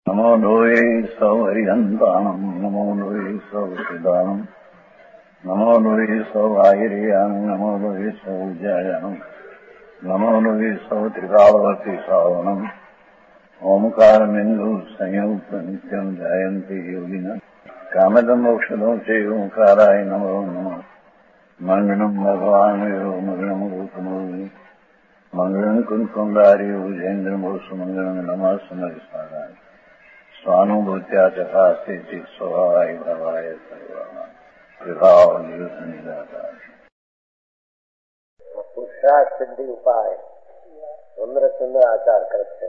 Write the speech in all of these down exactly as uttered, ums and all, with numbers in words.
नमो लोये सौहरिहन्तानम् नमो लोये सौसिदानम् नमो लोये सौभागिर्यानम् नमो लोये सौज्यायानम् नमो लोये सौत्रिकावती सावनम् ओंकारमिन्दु संयुक्त नित्यम् जायन्ति योगिनः कामदम् मोक्षदम् च ओंकाराय नमो नमः मङ्गलम् भगवान् यो मङ्गलम् रूपमोहि मङ्गलम् कुन्कुण्डारि भुजेन्द्रमोसु मङ्गलम् नमः समरिसाराय स्वानुभूत्या चकास्ते चित् स्वभावाय भवाय सर्वाणाम् विभाव नियुक्त निराकार પુરુષાર્થ સિદ્ધિ ઉપાય ચંદ્રચંદ્ર આચાર કરશે.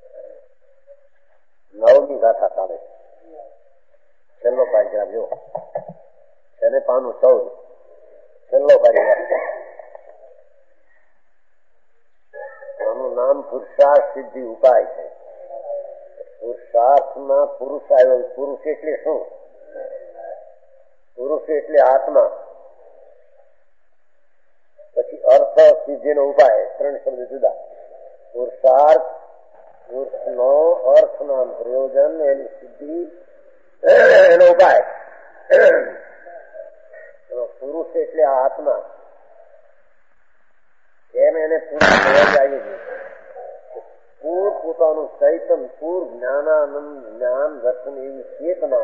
નવમી ગાથા ચાલે છેલ્લો પારિગ્રાફ જો છેલ્લે પાનું ચૌદ છેલ્લો પારિગ્રાફ. આનું નામ પુરુષાર્થ સિદ્ધિ ઉપાય છે. પુરુષાર્થમાં પુરુષ આવ્યો. પુરુષ એટલે શું? પુરુષ એટલે આત્મા. પછી અર્થ સિદ્ધિનો ઉપાય. ત્રણ શબ્દ જુદા. પુરુષાર્થ પુરુષનો અર્થના પ્રયોજન એની સિદ્ધિ એનો ઉપાય. પુરુષ એટલે આ આત્મા. એમ એને પુરુષ આવી ગયું. પૂર પોતાનું ચૈતન પૂર જ્ઞાનાનંદ જ્ઞાન દર્શન એવી ચેતના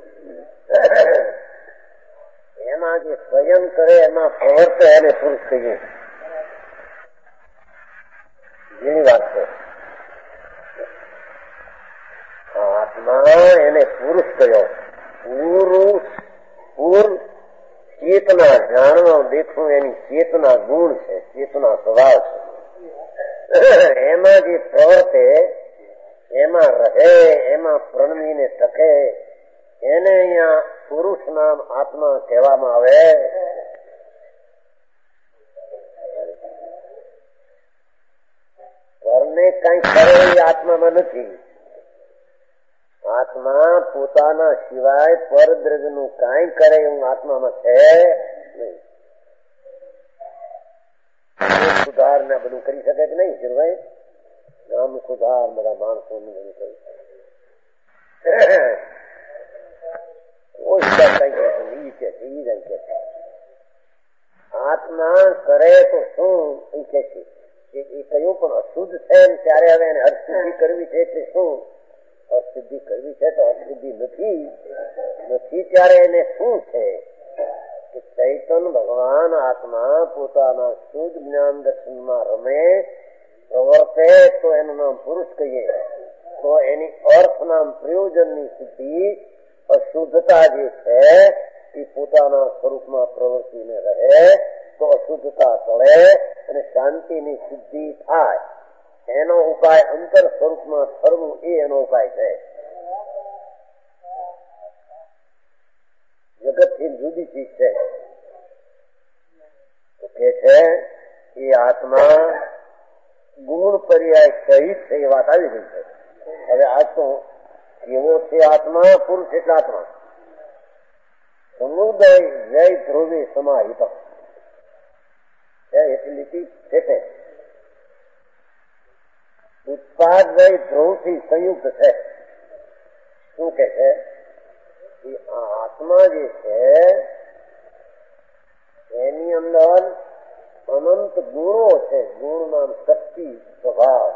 એમાં જે સ્વયં કરે એમાં પ્રવર્તે એને પુરુષ કહીએ. જેની વાત છે આત્મા એને પુરુષ કહ્યો. પુરુષ પૂર ચેતના જાણવા દેખવું એની ચેતના ગુણ છે, ચેતના સ્વભાવ છે. એમાં જે પ્રવર્તે એમાં રહે એમાં પ્રણવીને ટકે એને અહીંયા પુરુષ નામ આત્મા કહેવામાં આવે. પરને કઈ કરે એ આત્મામાં નથી. આત્મા પોતાના સિવાય પરદ્રવ્યનું કઈ કરે એવું આત્મામાં છે નહીં. સુધાર ને બધું કરી શકે કે નહીં? ભાઈ ગામ સુધાર બધા માણસો નું બધું કરી શકે. આત્મા કરે તો શું એ કે છે એ કયું પણ અશુદ્ધ છે ત્યારે હવે એને હરસિદ્ધિ કરવી છે એટલે શું? હરસિદ્ધિ કરવી છે તો હરસિદ્ધિ નથી નથી ત્યારે એને શું છે? ચૈતન ભગવાન આત્મા પોતાના શુદ્ધ જ્ઞાન દર્શનમાં રમે પ્રવર્તે તો એનું નામ પુરુષ કહીએ. તો એની અર્થ નામ પ્રયોજનની સિદ્ધિ અશુદ્ધતા જે છે એ પોતાના સ્વરૂપમાં પ્રવર્તીને રહે તો અશુદ્ધતા ટળે અને શાંતિની સિદ્ધિ થાય. એનો ઉપાય અંતર સ્વરૂપમાં ઠરવું એ એનો ઉપાય છે. જગતથી જુદી ચીજ છે તો કે છે એ આત્મા ગુણ પર્યાય સહિત છે એ વાત આવી ગઈ છે. હવે આ તો એવો છે આત્મા. પુરુષ એટલે આત્મા સમુદય જય ધ્રુવે સમાહિત એટલી છે. ઉત્પાદ વય ધ્રુવ થી સંયુક્ત છે. શું કે છે? આત્મા જે છે એની અંદર અનંત ગુણો છે. ગુણ નામ શક્તિ સ્વભાવ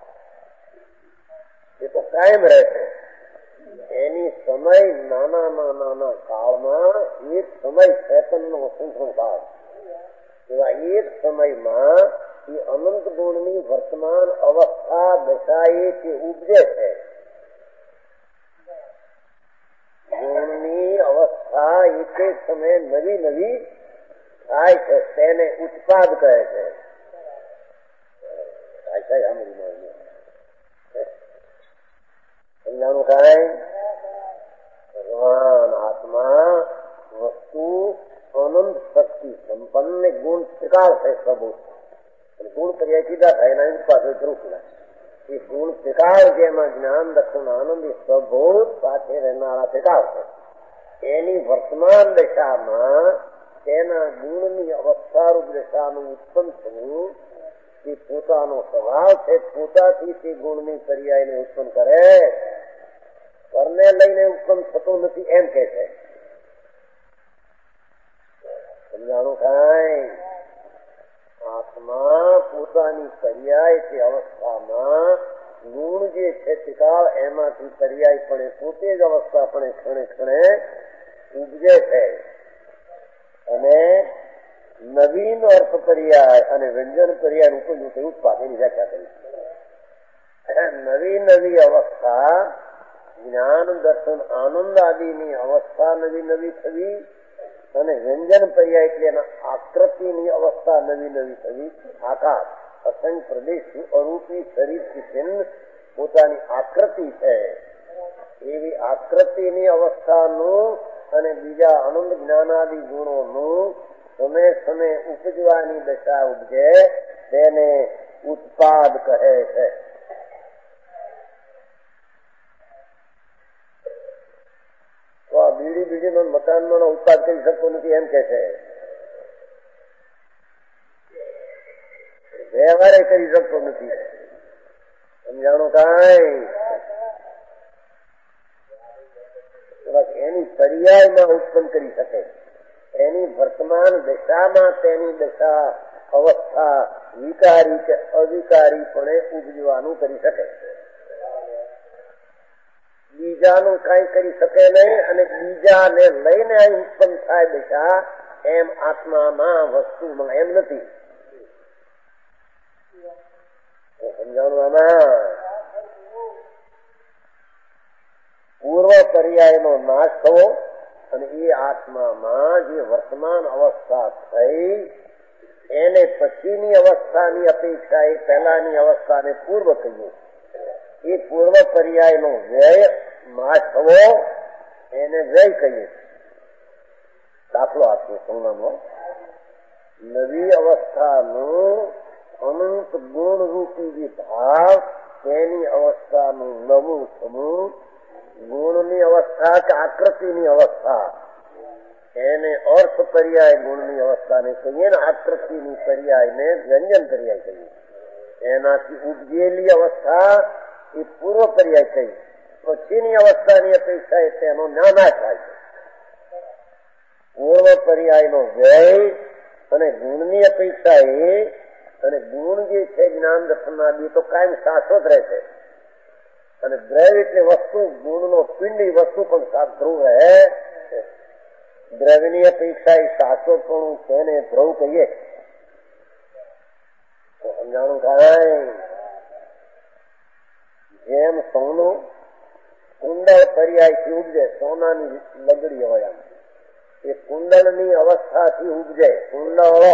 એ તો કાયમ રહે છે. એની સમય નાનામાં નાના કાળમાં એક સમય ચેતનનો સંભાવ એવા એક સમયમાં એ અનંત ગુણની વર્તમાન અવસ્થા દશાએ તે ઉપજે છે. ગુણની અવસ્થા એક એક સમયે નવી નવી થાય છે તેને ઉત્પાદ કહે છે. સમજાણું કાંઈ? ભગવાન આત્મા વસ્તુ અનંત શક્તિ સંપન્ન ગુણ ત્રિકાળ છે. પ્રભુત ગુણ પર્યાય કીધા થાય એના ઉત્પાદ ધ્રુવ એ ગુણ ત્રિકાળ જેમાં જ્ઞાન દર્શન આનંદ સ્વભૂત સાથે રહેનારા ત્રિકાળ છે. એની વર્તમાન દશામાં તેના ગુણની અવસ્થારૂપ દશાનું ઉત્પન્ન થવું એ પોતાનો સ્વભાવ છે. પોતાથી તે ગુણની પર્યાયને ઉત્પન્ન કરે પરને લઈને ઉત્પન્ન થતું નથી એમ કે છે. સમજાણું કાંઈ? આત્મા પોતાની પર્યાય તે અવસ્થામાં ગુણ જે છે ત્રિકાળ એમાંથી પર્યાયપણે પોતે જ અવસ્થાપણે ક્ષણે ક્ષણે ઉપજે છે. અને નવીન અર્થ પર્યાય અને વ્યંજન પર્યાય રૂપે રૂપે ઉત્પાદનની વ્યાખ્યા કરી. નવી નવી અવસ્થા જ્ઞાન દર્શન આનંદ આદિની અવસ્થા નવી નવી થવી અને વ્યંજન પર્યાય એટલે એના આકૃતિની અવસ્થા નવી નવી થવી. આકાશ અસંગ પ્રદેશ અરૂપી શરીરથી ભિન્ન પોતાની આકૃતિ છે એવી આકૃતિની અવસ્થાનું અને બીજા આનંદ જ્ઞાનાદિ ગુણોનું સમય સમય ઉપજવાની દશા ઉપજે તેને ઉત્પાદ કહે છે. તો આ બીડી બીડીનો મકાનનો ઉત્પાદ કરી શકતો નથી એમ કે છે. વ્યવહારે કરી શકતો નથી. સમજાણું કાંઈ? એની પર્યાયમાં ઉત્પન્ન કરી શકે. એની વર્તમાન દશામાં તેની દશા અવસ્થા વિકારી કે અવિકારીપણે ઉપજવાનું કરી શકે. બીજાનું કઈ કરી શકે નહીં અને બીજાને લઈને અહીં ઉત્પન્ન થાય દશા એમ આત્મામાં વસ્તુમાં એમ નથી. સમજાણું? આમાં પૂર્વ પર્યાયનો નાશ થવો અને એ આત્મામાં જે વર્તમાન અવસ્થા થઈ એને પછીની અવસ્થાની અપેક્ષા એ પહેલાની અવસ્થાને પૂર્વ કહીએ. એ પૂર્વ પર્યાયનો વ્યય નાશ થવો એને વ્યય કહીએ. દાખલો આપીએ સોનામાં નવી અવસ્થાનું અનંત ગુણ રૂપી જે ભાવ તેની અવસ્થાનું નવું થવું ગુણની અવસ્થા કે આકૃતિની અવસ્થા એને અર્થ પર્યાય ગુણની અવસ્થાને કહીએ ને આકૃતિની પર્યાયને વ્યંજન પર્યાય કહીએ. એનાથી ઉપજેલી અવસ્થા એ પૂર્વ પર્યાય કહીએ. પછીની અવસ્થાની અપેક્ષા એ તેનો નાશ થાય છે. પૂર્વ પર્યાયનો વ્યય અને ગુણની અપેક્ષા એ અને ગુણ જે છે જ્ઞાન દર્શનાદી તો કાયમ શાશ્વત રહે છે. અને દ્રવ્ય એટલે વસ્તુ ગુણનો પિંડ એ વસ્તુ પણ ધ્રુવ રહે. દ્રવ્યની અપેક્ષા એ શાશ્વતપણું તેને ધ્રુવ કહીએ. સમજાણું કાંઈ? જેમ સોનું કુંડળ પર્યાયથી ઉપજે, સોનાની લગડી હોય એ કુંડળની અવસ્થાથી ઉપજે. કુંડળો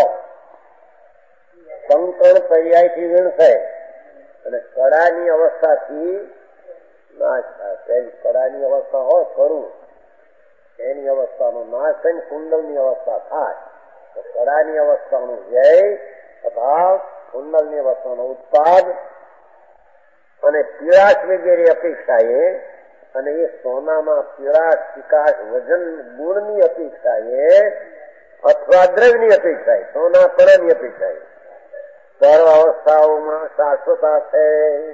કંકણ પર્યાયથી વીણશે અને કડાની અવસ્થાથી નાશ થાય. પહેલી કડાની અવસ્થા હોય ખરું એની અવસ્થાનો નાશ થઈને કુંડળની અવસ્થા થાય તો કડાની અવસ્થાનો વ્યય અભાવ કુંડળની અવસ્થાનો ઉત્પાદ અને પીળાશ વગેરે અપેક્ષાએ અને એ સોનામાં પીળાશ વિકાસ વજન ગુણની અપેક્ષાએ અથવા દ્રવ્યની અપેક્ષાએ સોના પણની અપેક્ષાએ સર્વ અવસ્થાઓમાં શાશ્વતા છે.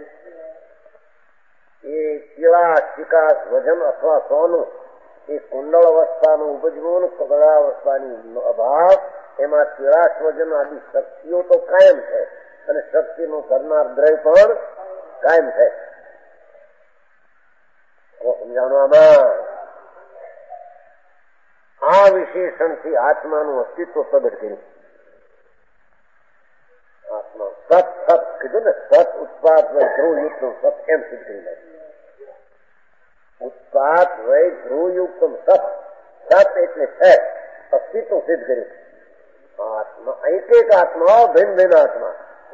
એ પીળાશ વિકાસ વજન અથવા સોનું એ કુંડળ અવસ્થાનું ઉપજવું કગડા અવસ્થાની અભાવ એમાં પીળાશ વજન આદિ શક્તિઓ તો કાયમ છે અને શક્તિનું કરનાર દ્રવ્ય પણ કાયમ છે. સમજાણવામાં આ વિશેષણથી આત્માનું અસ્તિત્વ પ્રગટ કર્યું. આત્મા સત સત કીધું ને, સત ઉત્પાદ વય ધ્રુવયુક્ત સત એમ સિદ્ધ કરી લે. ઉત્પાદ વય ધ્રુવયુક્ત સત સત એટલે છે અસ્તિત્વ સિદ્ધ કર્યું. આત્મા એક એક આત્મા ભિન્ન ભિન્ન આત્મા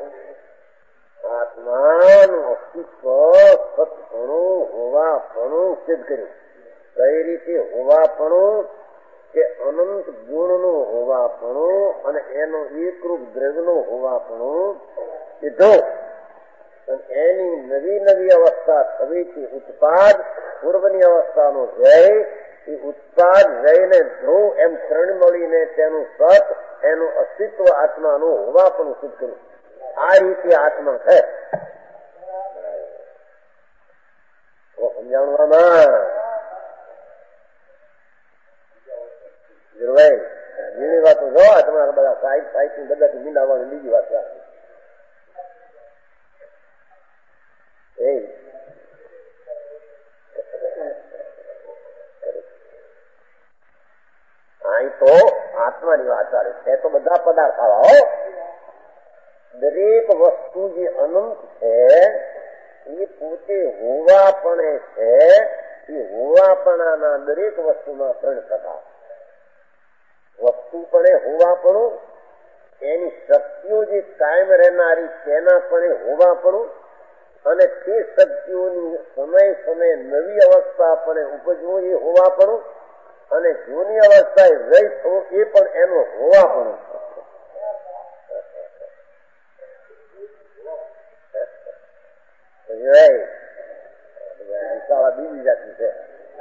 આત્માનું અસ્તિત્વ સતપણું હોવાપણું સિદ્ધ કર્યું. કઈ રીતે હોવાપણું કે અનંત ગુણનું હોવાપણું અને એનો એકરૂપ દ્રવ્યનું હોવાપણું સીધો એની નવી નવી અવસ્થા થવીથી ઉત્પાદ પૂર્વની અવસ્થાનો વ્યય એ ઉત્પાદ વ્યયને ધ્રુવ એમ ત્રણ મળીને તેનું સત એનું અસ્તિત્વ આત્માનું હોવાપણું સિદ્ધ કર્યું. આ રીતે આત્મા છે. સમજાણવામાં સાહેબ સાહેબ બધાથી મીંડાવાનું બીજી વાત રાખી અહીં તો આત્માની વાત ચાલે છે તો બધા પદાર્થ આવા હો દરેક વસ્તુ જે અનંત છે એ પોતે હોવાપણે છે એ હોવાપણાના દરેક વસ્તુમાં ત્રણ પ્રકાર વસ્તુપણે હોવાપણું એની શક્તિઓ જે કાયમ રહેનારી તેના પણ હોવાપણું અને તે શક્તિઓની સમય સમય નવી અવસ્થા પણ ઉપજવું એ હોવાપણું અને જૂની અવસ્થાએ રહી થવું એ પણ એનો હોવાપણું બીજી જાતની છે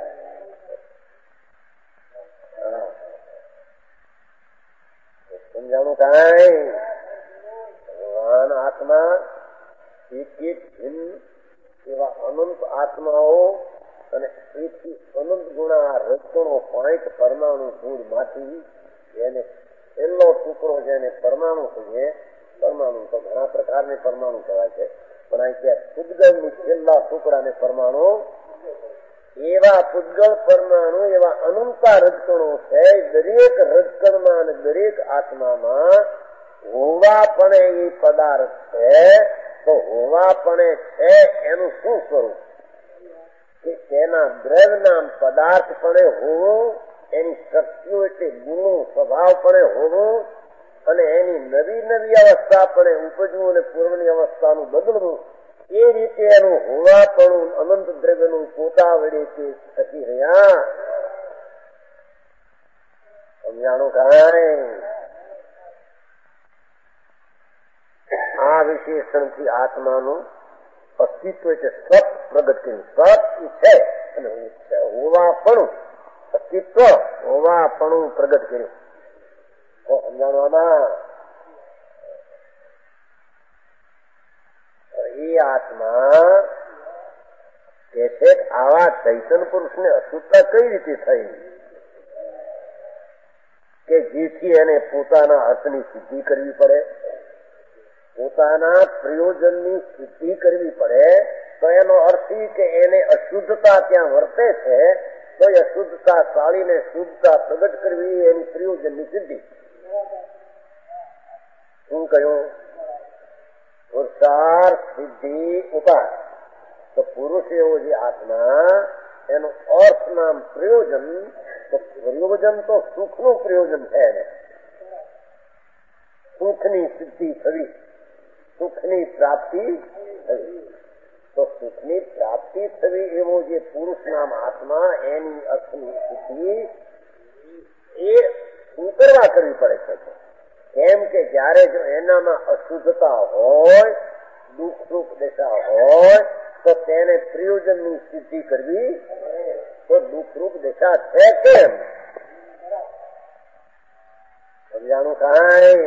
સમજાણું કાંઈ ભગવાન આત્મા એક એક ભિન્ન એવા અનંત આત્માઓ અને એથી અનંત ગુણા રજકણો પોઈન્ટ પરમાણુ ધૂળ માંથી એને છેલ્લો ટુકડો જેને પરમાણુ કહીએ પરમાણુ તો ઘણા પ્રકારની પરમાણુ કહેવાય છે પણ અહીં ત્યાં પૂતગળની છેલ્લા ટુકડાને પરમાણુ એવા પૂતગળ પરમાણુ એવા અનંતા રજકણો છે દરેક રજકણમાં અને દરેક આત્મામાં હોવાપણે એ પદાર્થ છે તો હોવાપણે છે એનું શું સ્વરૂપ કે તેના દ્રવ્યના પદાર્થપણે હોવું એની શક્તિઓ એટલે ગુણો સ્વભાવપણે હોવું અને એની નવી નવી અવસ્થા પણ ઉપજવું અને પૂર્વની અવસ્થાનું બદલવું એ રીતે એનું હોવાપણું અનંત દ્રવ્યનું પોતા વડે તે થકી રહ્યા સમજાણું કાંઈ આ વિશેષણથી આત્માનું અસ્તિત્વ એટલે સત પ્રગટ કર્યું સત છે અને હોવાપણું અસ્તિત્વ હોવાપણું પ્રગટ કર્યું સમજાણવામાં એ આત્મા કે છે આવા ચૈતન્ય પુરુષ ને અશુદ્ધતા કઈ રીતે થઈ કે જેથી એને પોતાના અર્થની સિદ્ધિ કરવી પડે પોતાના પ્રયોજનની સિદ્ધિ કરવી પડે તો એનો અર્થ એ કે એને અશુદ્ધતા ત્યાં વર્તે છે તો એ અશુદ્ધતા ચાલીને શુદ્ધતા પ્રગટ કરવી એની પ્રયોજનની સિદ્ધિ શું કહ્યું પુરુષાર્થ સિદ્ધિ ઉપાય તો પુરુષ એવો જે આત્મા એનું અર્થ નામ પ્રયોજન તો પ્રયોજન તો સુખનું પ્રયોજન છે એને સુખની સિદ્ધિ થવી સુખની પ્રાપ્તિ થવી તો સુખની પ્રાપ્તિ થવી એવો જે પુરુષ નામ આત્મા એની અર્થની સિદ્ધિ એ ઉતરવા કરવી પડે છે કેમ કે જયારે જો એનામાં અશુદ્ધતા હોય દુઃખ સુખ દશા હોય તો તેને પ્રયોજનની સિદ્ધિ કરવી તો દુઃખરૂપ દશા છે કેમ સમજાણું કાંઈ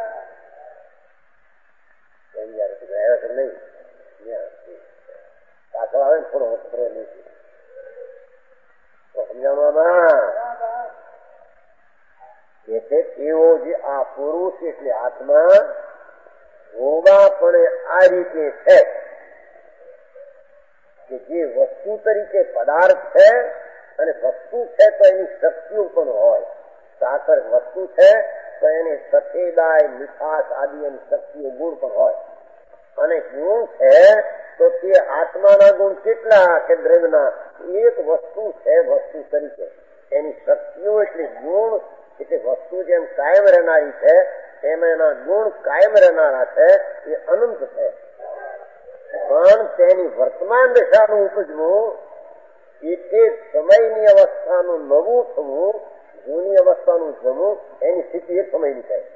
નહીં પાછળ આવે ને થોડો વસ્ત્રો નહીં સમજાણવામાં એ છે એવો જે આ પુરુષ એટલે આત્મા હોવા પણ આ રીતે છે કે જે વસ્તુ તરીકે પદાર્થ છે અને વસ્તુ છે તો એની શક્તિઓ પણ હોય સાકર વસ્તુ છે તો એની સફેદાય મીઠાશ આદિ એની શક્તિઓ ગુણ પણ હોય અને ગુણ છે તો તે આત્માના ગુણ કેટલા કે દ્રવ્યના એક વસ્તુ છે વસ્તુ તરીકે એની શક્તિઓ એટલે ગુણ એટલે વસ્તુ જેમ કાયમ રહેનારી છે એમ એના ગુણ કાયમ રહેનારા છે એ અનંત છે પણ તેની વર્તમાન દશાનું ઉપજવું એટલે સમયની અવસ્થાનું નવું થવું જૂની અવસ્થાનું જવું એની સ્થિતિ એક સમયની થાય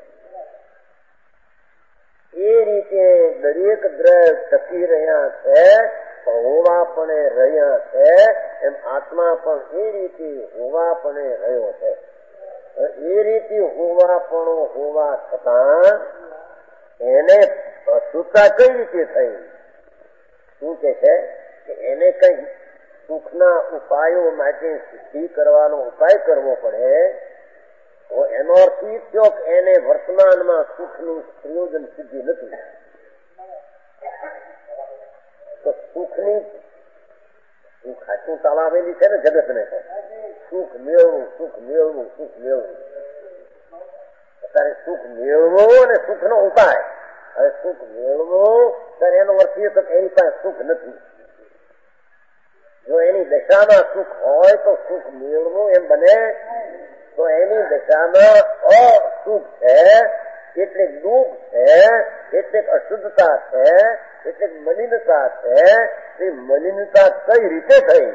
એ રીતે દરેક દ્રવ્ય ટકી રહ્યા છે હોવાપણે રહ્યા છે એમ આત્મા પણ એ રીતે હોવાપણે રહ્યો છે એ રીતે હોવાપણો હોવા છતાં એને અશુદ્ધતા કઈ રીતે થઈ શું કે છે કે એને કઈ સુખના ઉપાયો માટે સિદ્ધિ કરવાનો ઉપાય કરવો પડે એનો અર્થ એ થયો કે એને વર્તમાનમાં સુખનું પ્રયોજન સિદ્ધિ નથી. તો સુખની ખાચું ચલાવેલી છે ને જગતને, સુખ મેળવું સુખ મેળવું સુખ મેળવું. અત્યારે સુખ મેળવું અને સુખનો ઉપાય. હવે સુખ મેળવું ત્યારે એનો અર્થ એ તો એની પાસે સુખ નથી. જો એની દશામાં સુખ હોય તો સુખ મેળવું એમ બને. તો એની દશામાં અસુખ છે, કેટલીક દુઃખ છે, કેટલીક અશુદ્ધતા છે, કેટલીક મલિનતા છે. એ મલિનતા કઈ રીતે થઈ?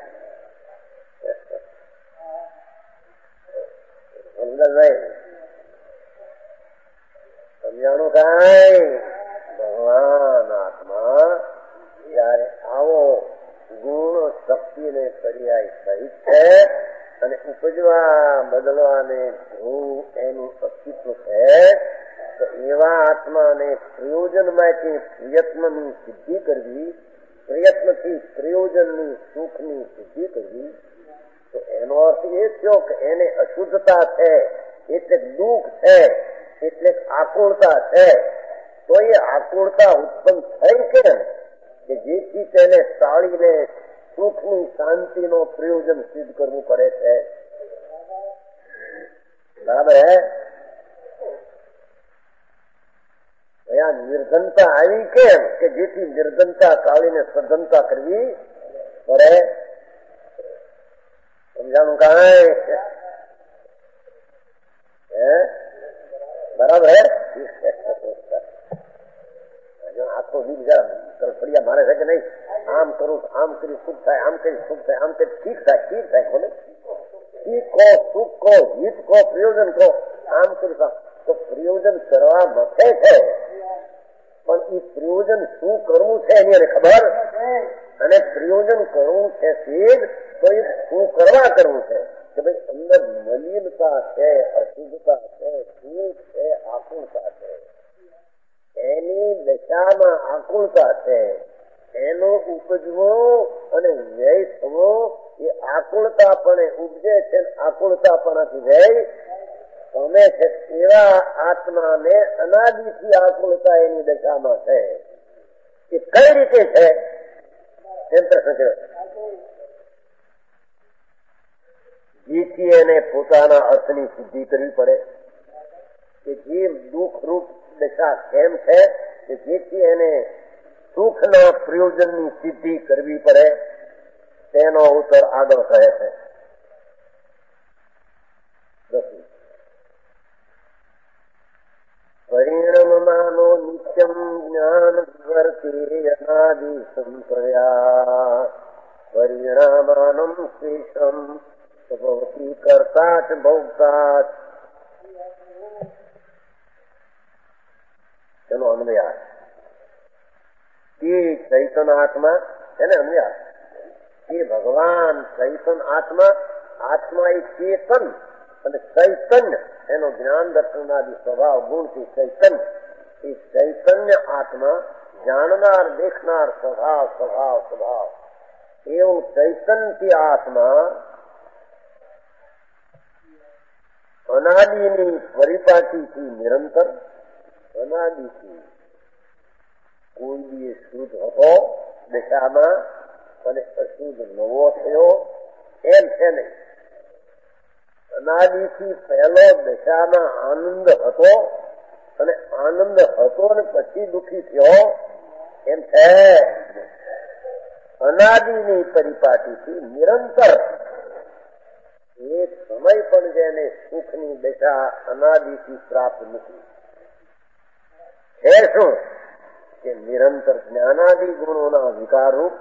સમજાણું કાંઈ? ભગવાન આત્મા જયારે આવો ગુણ શક્તિને પર્યાય સહિત છે અને ઉપજવા બદલવાને ધ્રુવ એનું અસ્તિત્વ છે, તો એવા આત્માને પ્રયોજન માટે પ્રયત્નની સિદ્ધિ કરવી, પ્રયત્નથી પ્રયોજનની સુખની સિદ્ધિ કરવી, તો એનો અર્થ એ થયો કે એને અશુદ્ધતા છે, એટલે દુઃખ છે, એટલે આકુળતા છે. તો એ આકુળતા ઉત્પન્ન થઈ કેમ? કે જેથી તેને ટાળીને સુખની શાંતિનો પ્રયોજન સિદ્ધ કરવું પડે છે. બરાબર હે? અહીંયા નિર્ધનતા આવી કેમ? કે જેથી નિર્ધનતા ટાળીને સધનતા કરવી પડે. સમજાણું કાંઈ? હે બરાબર હે? આખો દી ફળિયા મારે છે કે નહીં, આમ કરું આમ કરી સુખ થાય, આમ કરી સુખ થાય, આમ કરી ઠીક થાય, ઠીક થાય. બોલે ઠીક કહો, સુખ કહો, હિત કહો, પ્રયોજન કહો, આમ કરી તો પ્રયોજન કરવા મથે છે. પણ એ પ્રયોજન શું કરવું છે એની એને ખબર, અને પ્રયોજન કરવું છે સિદ્ધ તો એ શું કરવા કરવું છે કે ભાઈ અંદર મલિનતા છે, અશુદ્ધતા છે, દુઃખ છે, આકુળતા છે. એની દશામાં આકુળતા છે, એનો ઉપજવો અને વ્યય થવો એ આકુળતાપણે ઉપજે છે. આકુળતાપણાથી વ્યય તમે છે એવા આત્માને અનાદિથી આકુળતા એની દશામાં છે. એ કઈ રીતે છે એમ પ્રશ્ન છે. જેથી એને પોતાના અર્થની સિદ્ધિ કરવી પડે કે જે દુઃખ રૂપ દશા કેમ છે કે જેથી એને સુખના પ્રયોજનની સિદ્ધિ કરવી પડે, તેનો ઉત્તર આગળ કહે છે. પરિણમમાનો નિત્યમ જ્ઞાન વિવર્તે અનાદિ સંપ્રયા પરિણામાનમ શેષમ ભવતી કર્તા ચ ભોક્તા. એનો અન્વયાર એ ચૈતન આત્મા એને અન્વયાર એ ભગવાન ચૈતન આત્મા. આત્મા એ ચેતન અને ચૈતન્ય એનો જ્ઞાન દર્શનાદિ સ્વભાવ ગુણથી ચૈતન્ય. એ ચૈતન્ય આત્મા જાણનાર દેખનાર સ્વભાવ સ્વભાવ સ્વભાવ એવું ચૈતનથી આત્મા અનાદિની પરિપાટીથી નિરંતર અનાદિથી કોઈ બી શુદ્ધ હતો દશામાં અને અશુદ્ધ નવો થયો એમ છે નહીં. અનાદિથી પહેલો દશામાં આનંદ હતો અને આનંદ હતો અને પછી દુઃખી થયો એમ છે. અનાદિની પરિપાટીથી નિરંતર એક સમય પણ જેને સુખની દશા અનાદિથી પ્રાપ્ત નથી છે. શું કે નિરંતર જ્ઞાનાદિ ગુણોના વિકાર રૂપ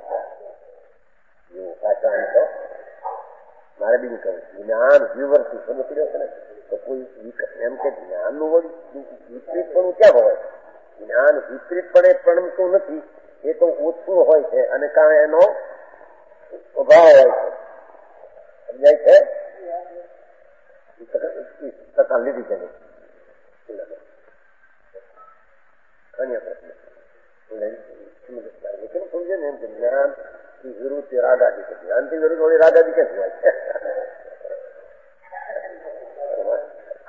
એવું પાછા તો મારે બી કહ્યું જ્ઞાન વિવર્તી સમજ કર્યો છે ને તો કોઈ એમ કે જ્ઞાનનું વળી વિપરીતપણું ક્યાં હોય? જ્ઞાન વિપરીતપણે પ્રણમતું નથી, એ તો ઓછું હોય છે અને કાં એનો અભાવ હોય છે. સમજાય છે? ટકા લીધી છે અન્ય પ્રશ્ન સમજે ને એમ કે જ્ઞાન થી વિરુદ્ધ રાગાદી છે. જ્ઞાન થી વિરુદ્ધ વળી રાગાદી ક્યાંથી હોય છે?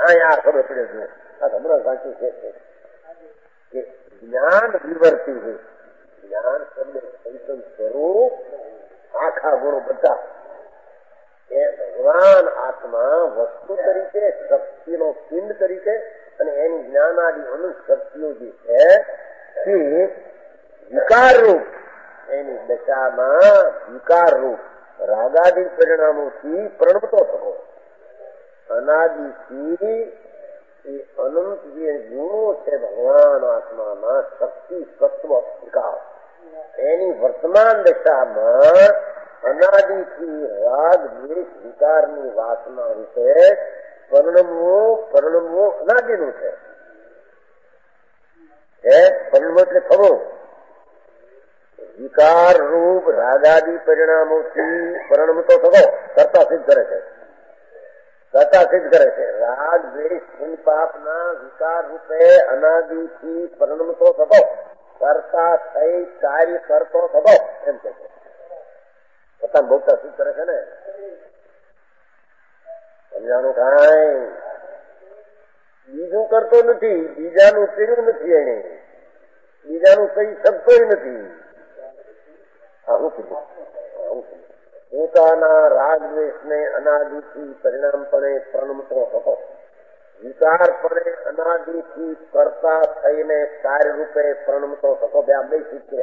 આ ખબર પડે છે આ હમણાં સાચું છે કે જ્ઞાન વિવર્તી છે. જ્ઞાન શબ્દ ચૈતન સ્વરૂપ આખા ગુણો બધા એ ભગવાન આત્મા વસ્તુ તરીકે શક્તિનો પિંડ તરીકે અને એની જ્ઞાનાદિ અનુશક્તિઓ જે છે તે વિકાર રૂપ એની દશામાં વિકાર રૂપ રાગાદિ પરિણામોથી પ્રણવતો થતો અનાદિથી એ અનંત જે ગુણો છે ભગવાન આત્મામાં શક્તિ સત્વ વિકાર એની વર્તમાન દશામાં અનાદિથી રાગ દ્વેષ વિકારની વાસના રૂપે પરિણમવું પરિણમવું અનાદિનું છે. પરિણમવું એટલે ખરું વિકાર રૂપ રાગાદિ પરિણામોથી પરિણમતો થતો કરતા સિદ્ધ કરે છે. કરતા સિદ્ધ કરે છે. રાગ દ્વેષ પુણ્ય પાપના વિકાર રૂપે અનાદિથી પરિણમતો થતો કરતા થઈ કાર્ય કરતો થતો એમ કે છે. પોતાને ભોગતા સિદ્ધ કરે છે ને. સમજાનું કાંઈ બીજું કરતો નથી, બીજાનું કર્યું નથી, એને બીજાનું કહી શકતો નથી. આવું કીધું આવું કીધું પોતાના રાગ દ્વેષને અનાદિથી પરિણામપણે પ્રણમતો હતો વિકારપણે અનાદિથી કરતા થઈને કાર્યરૂપે પ્રણમતો થતો બે આ બે સિદ્ધ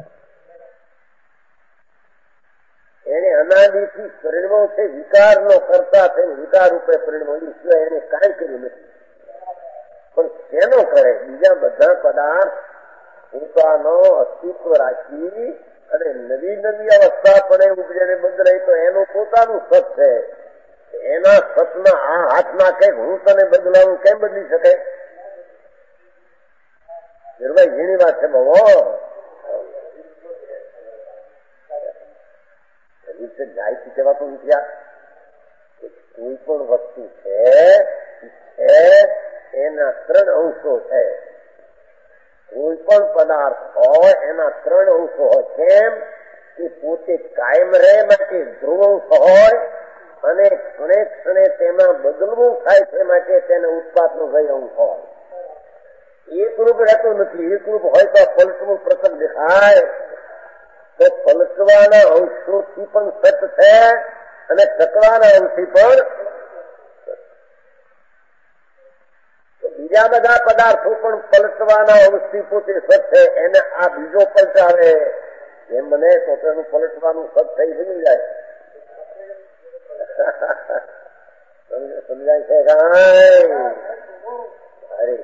એને અનાદિથી પરિણમો છે. વિકારનો કરતા થઈને વિકાર રૂપે પરિણમો એ સિવાય એને કાંઈ કર્યું નથી. પણ શેનો કરે? બીજા બધા પદાર્થ પોતાનો અસ્તિત્વ રાખી અને નવી નવી અવસ્થા પણ ઉપજે બદલાય તો એનું પોતાનું સત છે. એના સતમાં આ હાથ નાખે હું તને બદલાવું કેમ બદલી શકે? ભાઈ ઘણી વાત છે બહુ જાયથી કહેવાતું નથી. કોઈ પણ વસ્તુ છે એના ત્રણ અંશો છે. કોઈ પણ પદાર્થ હોય એના ત્રણ અંશો હોય. કેમ કે પોતે કાયમ રહે માટે ધ્રુવ અંશ હોય અને ક્ષણે ક્ષણે તેમાં બદલવું થાય છે માટે તેને ઉત્પાદનો ગય અંશ હોય. એકરૂપ રહેતું નથી. એકરૂપ હોય તો પલટવું પ્રસંગ દેખાય તો પલટવાના અંશોથી પણ સત છે અને ટકવાના અંશથી પણ બીજા બધા પદાર્થો પણ પલટવાના અંશથી પોતે સત છે. એને આ બીજો પલટાવે એમ મને તો તેનું પલટવાનું સત થઈ બની જાય. સમજાય છે કાંઈ? અરે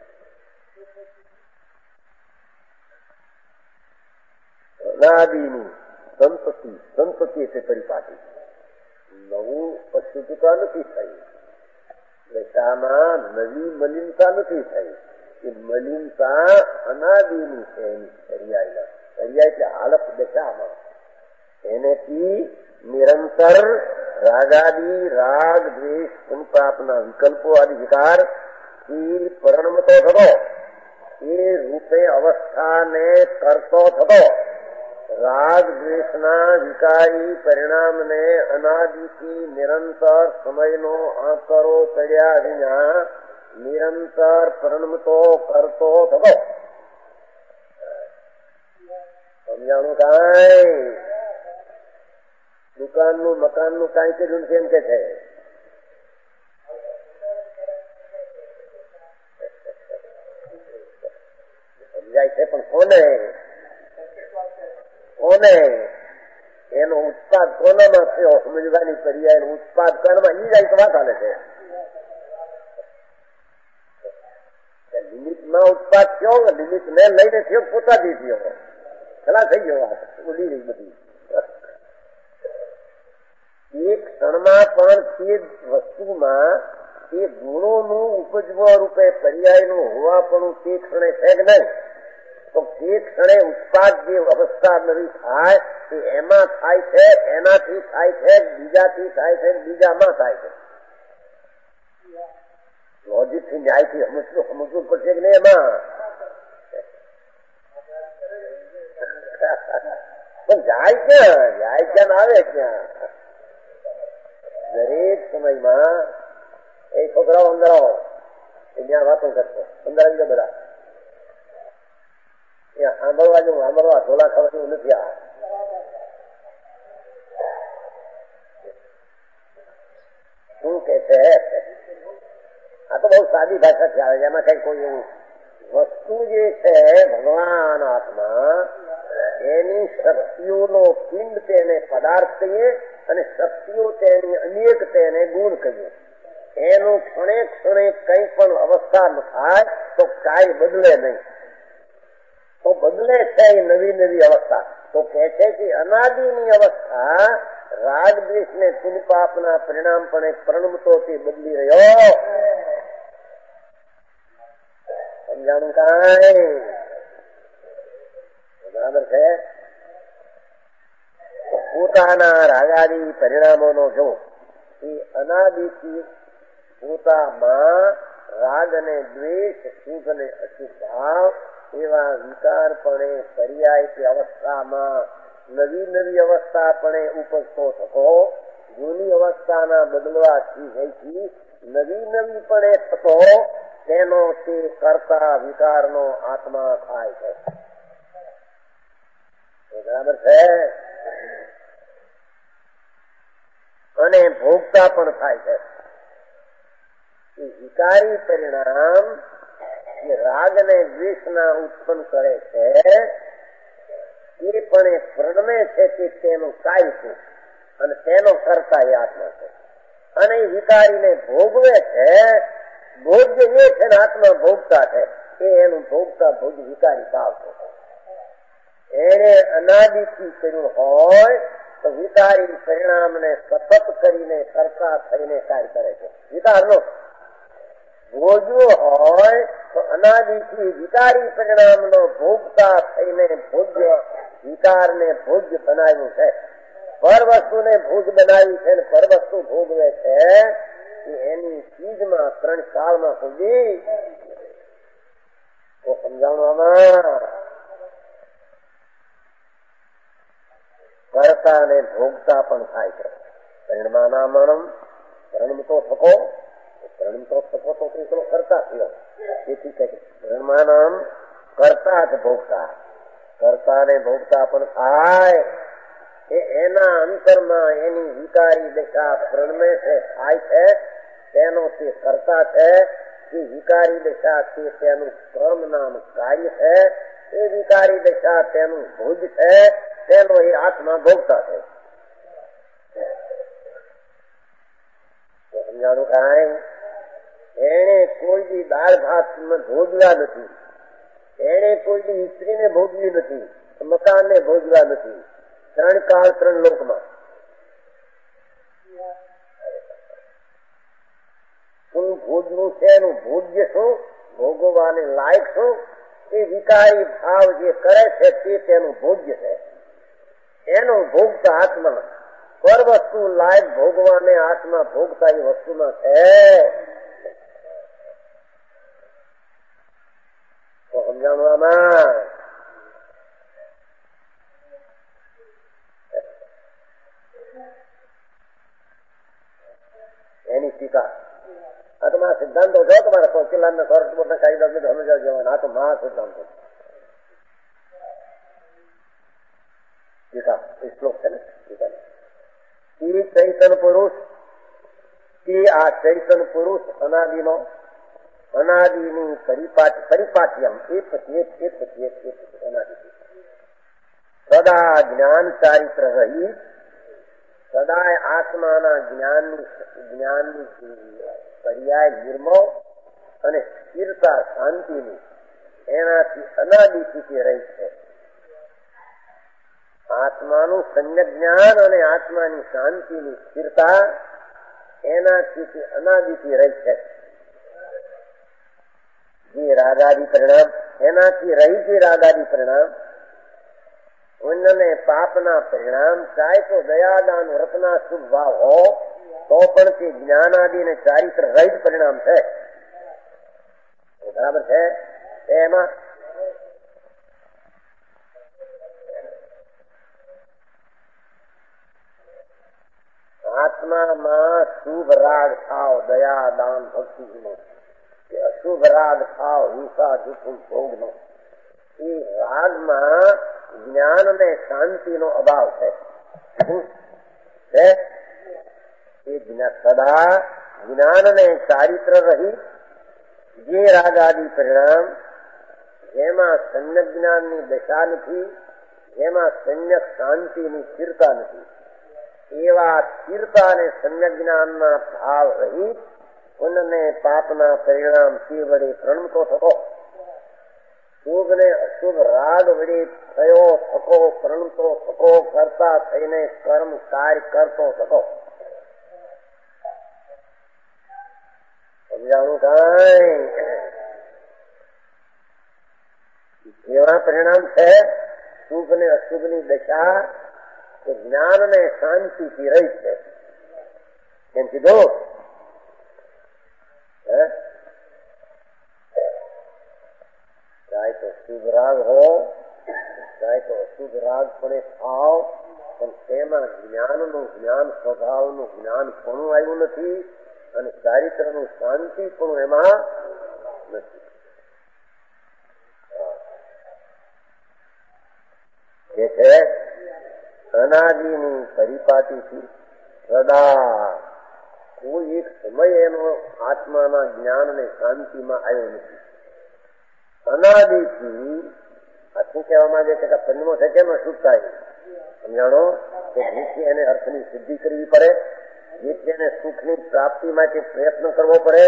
અનાદિની સંતતિ સંતતિ એટલે પરિપાટી નવું અશુદ્ધતા નથી થઈ. દશામાં નવી મલિનતા નથી થઈ. એ મલિનતા અનાદિની છે. એની સરિયાયેલા સરિયા એટલે હાલત દશામાં એનેથી નિરંતર રાગાદિ રાગ દ્વેષ પુનપાપના વિકલ્પો આદિ વિકાર થી પરિણમતો થતો એ રૂપે અવસ્થાને કરતો થતો રાગ દ્વેષના વિકારી પરિણામને અનાદિથી નિરંતર સમયનો આંકરો પડ્યા વિના નિરંતર પરિણમતો કરતો થતો. સમજાણું કાંઈ? દુકાનનું મકાનનું કાંઈ કર્યું નથી એમ કે છે. સમજાય છે પણ કોને કોને એનો ઉત્પાદ કોનામાં થયો સમજવાની પર્યાય એનો ઉત્પાદ કોનામાં ઈ જાય તો વાત હાલે છે. લિમિટમાં ઉત્પાદ થયો લિમિટ ને લઈને થયો પોતાથી થયો ખરા થઈ ગયો વાત ઉડી રહી બધી. એક ક્ષણમાં પણ તે વસ્તુમાં એ ગુણોનું ઉપજવા રૂપે પર્યાયનું હોવાપણું તે ક્ષણે છે કે નહીં? તો તે ક્ષણે ઉત્પાદ જે અવસ્થા નવી થાય એ એમાં થાય છે, એનાથી થાય છે, બીજાથી થાય છે, બીજામાં થાય છે. લોજીકથી ન્યાયથી સમજવું સમજવું પડશે કે નહીં એમાં? પણ જાય ક્યાં? જાય ક્યાં આવે ક્યાં? દરેક સમયમાં એ છોકરાઓ અંદર આવો, ત્યાં વાતો કરતો, અંદર આવી જાય બધા. સાંભળવા જેવું સાંભળવા, ઢોલા ખાવા જેવું નથી. આ શું કે છે? આ તો બહુ સાદી ભાષાથી આવે છે. એમાં કઈ કોઈ એવું વસ્તુ જે છે ભગવાન આત્મા, એની શક્તિઓનો પિંડ તેને પદાર્થ કહીએ અને શક્તિઓ તેની અનેક તેને ગુણ કહીએ. એનું ક્ષણે ક્ષણે કઈ પણ અવસ્થા થાય તો કાંઈ બદલે નહીં, તો બદલે છે એ નવી નવી અવસ્થા. તો કે છે કે અનાદિની અવસ્થા રાગ દ્વેષ ને પુન પાપના પરિણામ પણ પ્રણમતોથી બદલી રહ્યો. સમજાણું કાંઈ? બરાબર છે. પોતાના રાગાદી પરિણામોનો જો એ અનાદિથી પોતામાં રાગ અને દ્વેષ, શુભ અને અશુભ ભાવ એવા વિકાર પણ પર્યાય અવસ્થામાં નવી નવી અવસ્થા પણ ઉપજતો થતો, જૂની અવસ્થાના બદલવાથી હૈથી નવી નવી પણ થતો, તેનો તે કરતા વિકારનો આત્મા થાય છે. બરાબર છે. અને ભોગતા પણ થાય છે. વિકારી પરિણામ જે રાગ અને દ્વેષ ના ઉત્પન્ન કરે છે એ પણ પ્રણમે છે કે તેનું કાર્ય છે અને તેનો કરતા એ આત્મા છે. અને એ વિકારીને ભોગવે છે. ભોગ્ય એ છે ને આત્મા ભોગતા છે. એ એનું ભોગતા ભોગ વિકારી ભાવ છે. એને અનાદિથી કર્યું હોય તો વિકારી પરિણામને સતત કરીને કરતા થઈને કાર્ય કરે છે. વિકારનો ભોજવું હોય તો અનાદિથી વિકારી પરિણામનો ભોગતા થઈને ભોગ્ય વિકારને ભોગ્ય બનાવ્યું છે. પર વસ્તુને ભોગ બનાવી છે ને પર વસ્તુ ભોગવે છે કે એની ચીજમાં ત્રણ કાળમાં સુધી તો સમજાવવામાં કરતા ને ભોગતા પણ થાય છે. પરિણમાનામણમ પરિણમ તો થકો, પરિણમ તો થકો તો એકલો કરતા થયો. તેથી કહે પરિણમાનામ કરતા જ ભોગતા, કરતા ને ભોગતા પણ થાય. એ એના અંતરમાં એની વિકારી દશા પ્રણમે છે, થાય છે. તેનો તે કરતા છે. એ વિકારી દશા તે તેનું કર્મ નામ કાર્ય છે. એ વિકારી દશા તેનું ભોગ છે. તેનો એ આત્મા ભોગતા છે. સમજાણું કાંઈ? એને કોઈ બી દાળ ભાત ભોગવ્યા નથી, એને કોઈ બી સ્ત્રીને ભોગવી નથી, મકાનને ભોગવ્યા નથી. ત્રણ કાળ ત્રણ લોકમાં શું ભોગવું છે? એનું ભોગ્ય શું, ભોગવવાને લાયક શું? એ વિકારી ભાવ જે કરે છે તે તેનું ભોગ્ય છે. એનો ભોગતા આત્મા પર વસ્તુ લાયક ભોગવાને આત્મા ભોગતા એ વસ્તુમાં છે. તો સમજાવવામાં એની ટીકા આ તમારા સિદ્ધાંતો છો. તમારા કૌશલ્યાના સ્વર્ગના કાયદા સમજાવ જવાના. આ તો મહા સિદ્ધાંતો ટીકા એ શ્લોક છે ને ટીકા. એ ચૈતન પુરુષ તે આ ચૈતન પુરુષ અનાદિનો અનાદિની પરિપાટી પરિપાટ્યમ એ પછી એક એ પછી એક એ પછી અનાદિ સદા જ્ઞાન ચારિત્ર રહી, સદાય આત્માના જ્ઞાનની જ્ઞાનની પર્યાય નિર્મો અને સ્થિરતા શાંતિની એનાથી અનાદિથી રહી છે. આત્માનું સમ્યક જ્ઞાન અને આત્માની શાંતિની સ્થિરતા એનાથી અનાદિથી રહી છે. જે રાગાદી પરિણામ એનાથી રહી છે. રાગાદી પરિણામ પુણ્ય ને પાપના પરિણામ ચાહે તો દયાદાન વ્રતના શુભ ભાવ હો તો પણ તે જ્ઞાનાદિ ને ચારિત્ર રહિત પરિણામ છે. બરાબર છે. એમાં આત્મા આત્મામાં શુભ રાગ થાવ, દયા દાન ભક્તિનો, કે અશુભ રાગ થાવ, હિંસા જુઠું ભોગનો, એ રાગમાં જ્ઞાન અને શાંતિનો અભાવ છે. એ સદા જ્ઞાન અને ચારિત્ર રહી જે રાગાદી પરિણામ, જેમાં સમ્યક જ્ઞાનની દશા નથી, જેમાં સમ્યક શાંતિની સ્થિરતા નથી, એવા સ્થિરતા અને સમ્યક જ્ઞાનના ભાવ રહિત પુણ્ય પાપના પરિણામ તે વડે પ્રણમતો થતો, શુભ ને અશુભ રાગ વડે થયો થકો, પ્રણમતો થકો, કરતા થઈને કર્મ કાર્ય કરતો થકો. સમજાણું કાંઈ? કેવા પરિણામ છે? શુભ ને અશુભ ની દશા એ જ્ઞાન ને શાંતિથી રહી છે. કેમ કીધું? ચાહે તો શુભ રાગ હો, ચાહે તો અશુભ રાગ પણ એ થાવ, પણ તેમાં જ્ઞાનનું જ્ઞાન સ્વભાવનું જ્ઞાન પણ આવ્યું નથી અને ચારિત્રનું શાંતિ પણ એમાં નથી. જે છે અનાદિની પરિપાટીથી સદા કોઈ એક સમય એનો આત્માના જ્ઞાન અને શાંતિમાં આવ્યો નથી. અનાદિથી આ શું કહેવા માંગે છે કે પંચમો છે કેમ અશુદ્ધ થાય? સમજાણો કે જેથી એને અર્થની સિદ્ધિ કરવી પડે, જેથી એને સુખની પ્રાપ્તિ માટે પ્રયત્ન કરવો પડે.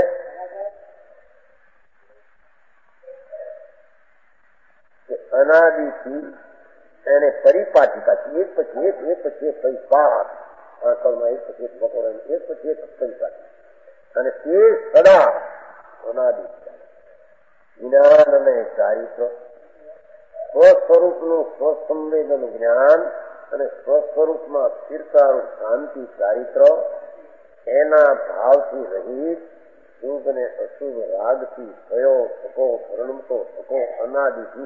અનાદિથી એને પરિપાટિકાથી એક પછી એક એક પછી એક પરિપાટ, આંકલમાં એક પછી એક બપોર એક પછી એક પરિપાટી, અને તે સદા અનાદિ જ્ઞાન અને ચારિત્ર, સ્વસ્વરૂપનું સ્વસંવેદન જ્ઞાન અને સ્વસ્વરૂપમાં સ્થિરતાનું શાંતિ ચારિત્ર, એના ભાવથી રહિત શુભ ને અશુભ રાગથી થયો થકો, પરિણમતો થકો, અનાદિથી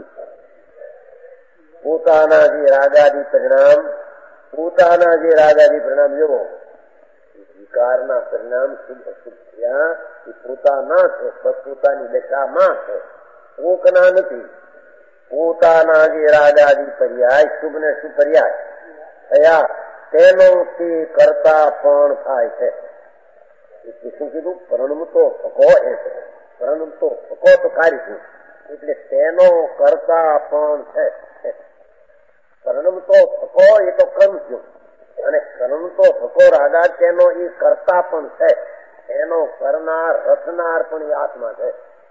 પોતાના જે રાગાદી પરિણામ, પોતાના જે રાગાદી પરિણામ જોવો, વિકારના પરિણામ શુભ અશુભ થયા એ પોતાના છે, પોતાની દશામાં છે, કોકના નથી. પોતાના જે રાગાદી પર્યાય શુભ ને શુભ પર્યાય થયા તેનો તે કરતા પણ થાય છે. શું કીધું? પરિણમતો થકો એ છે. પરિણમતો થકો તો કાર્ય એટલે તેનો કરતા પણ છે. પરિણમતો થકો એ તો કર્મ થયું, અને કર્મતો થકો રાગા તેનો એ કરતા પણ છે. એનો કરનાર રચનાર પણ એ આત્મા છે.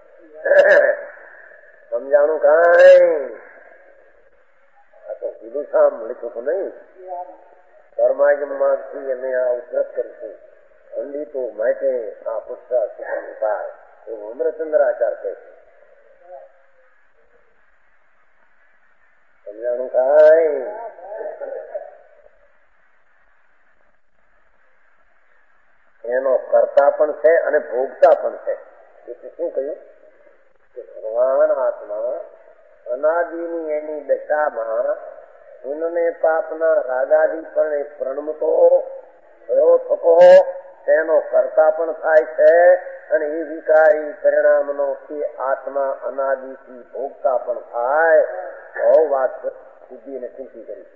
સમજાણું કાંઈ? આ તો કીધું સામ લીધું તો નહીં. કર્માગમમાંથી અમે આ ઉદ્ધત કરીશું, પંડિતો માટે આ પુસ્તક થાય એવું અમરચંદ્રાચાર કહે છે. સમજાણું કાંઈ? એનો કરતા પણ છે અને ભોગતા પણ છે. એટલે શું કહ્યું કે ભગવાન આત્મા અનાદિની એની દશામાં પુણ્ય પાપના રાગાદી પણ પ્રણમતો થયો થકો તેનો કરતા પણ થાય છે, અને એ વિકારી પરિણામનો તે આત્મા અનાદિથી ભોગતા પણ થાય. બહુ વાત સિદ્ધિ અને ચિંતી કરી.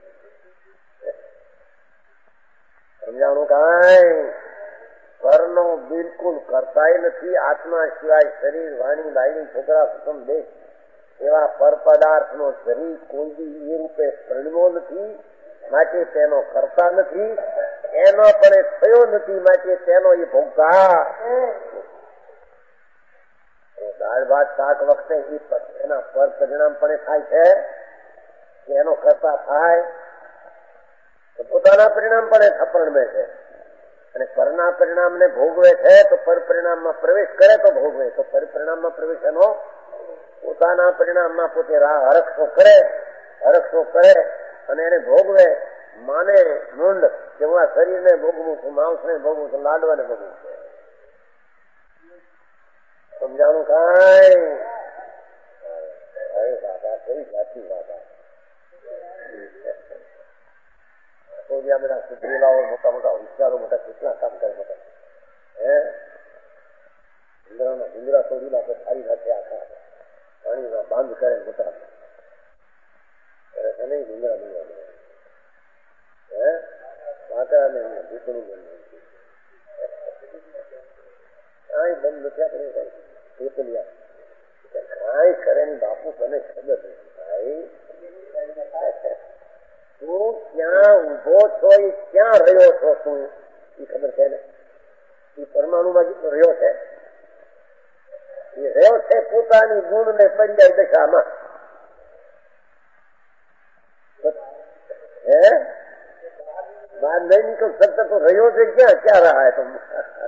સમજાણું કાંઈ? કરનો બિલકુલ કરતાય નથી. આત્મા સિવાય શરીર, વાણી, બાયડી, છોકરા, કુટુંબ, દેશ એવા પર પદાર્થનો શરીર કોઈ એ રૂપે પ્રણમ્યો નથી, માટે તેનો કરતા નથી. એનો પણ એ થયો નથી, માટે તેનો એ ભોગતા. દાળ ભાત શાક વખતે એના પર પરિણામ પણ થાય છે કે એનો કરતા થાય તો પોતાના પરિણામ પણ એ થપણમે છે, અને પરના પરિણામને ભોગવે છે તો પર પરિણામમાં પ્રવેશ કરે તો ભોગવે, તો પર પરિણામમાં પ્રવેશ એનો પોતાના પરિણામમાં પોતે હરક્ષો કરે હરક્ષો કરે અને એને ભોગવે. માને મૂંડ કે હું આ શરીરને ભોગવું છું, માંસને ભોગવું છું, લાડવાને ભોગવું છું. સમજાણું કાંઈ? દાદા કઈ જાતિ દાદા તો જોડિયા બધા સુધરેલા હોય, મોટા મોટા હોશિયારો, મોટા કેટલા કામ કરે બધા. હે ઇન્દ્રના ઇન્દ્રા છોડીલા તો સારી રાખે, આખા પાણીમાં બાંધ કરે મોટા નહીં ઇન્દ્રા નહીં. હે માતા ને ભૂતનું બંધ કાંઈ બંધ નથી કરે એકલિયા કાંઈ કરે ને બાપુ તને ખબર નથી ભાઈ. તું ક્યાં ઉભો છો એ ક્યાં રહ્યો છો તું એ ખબર છે ને? એ પરમાણુમાં રહ્યો છે, એ રહ્યો છે પોતાની ગુણ ને પર્યાય દશામાં. હે બાર નહીં નીકળ શકતા તો રહ્યો છે ક્યાં? ક્યાં રહ્યા હે तुम?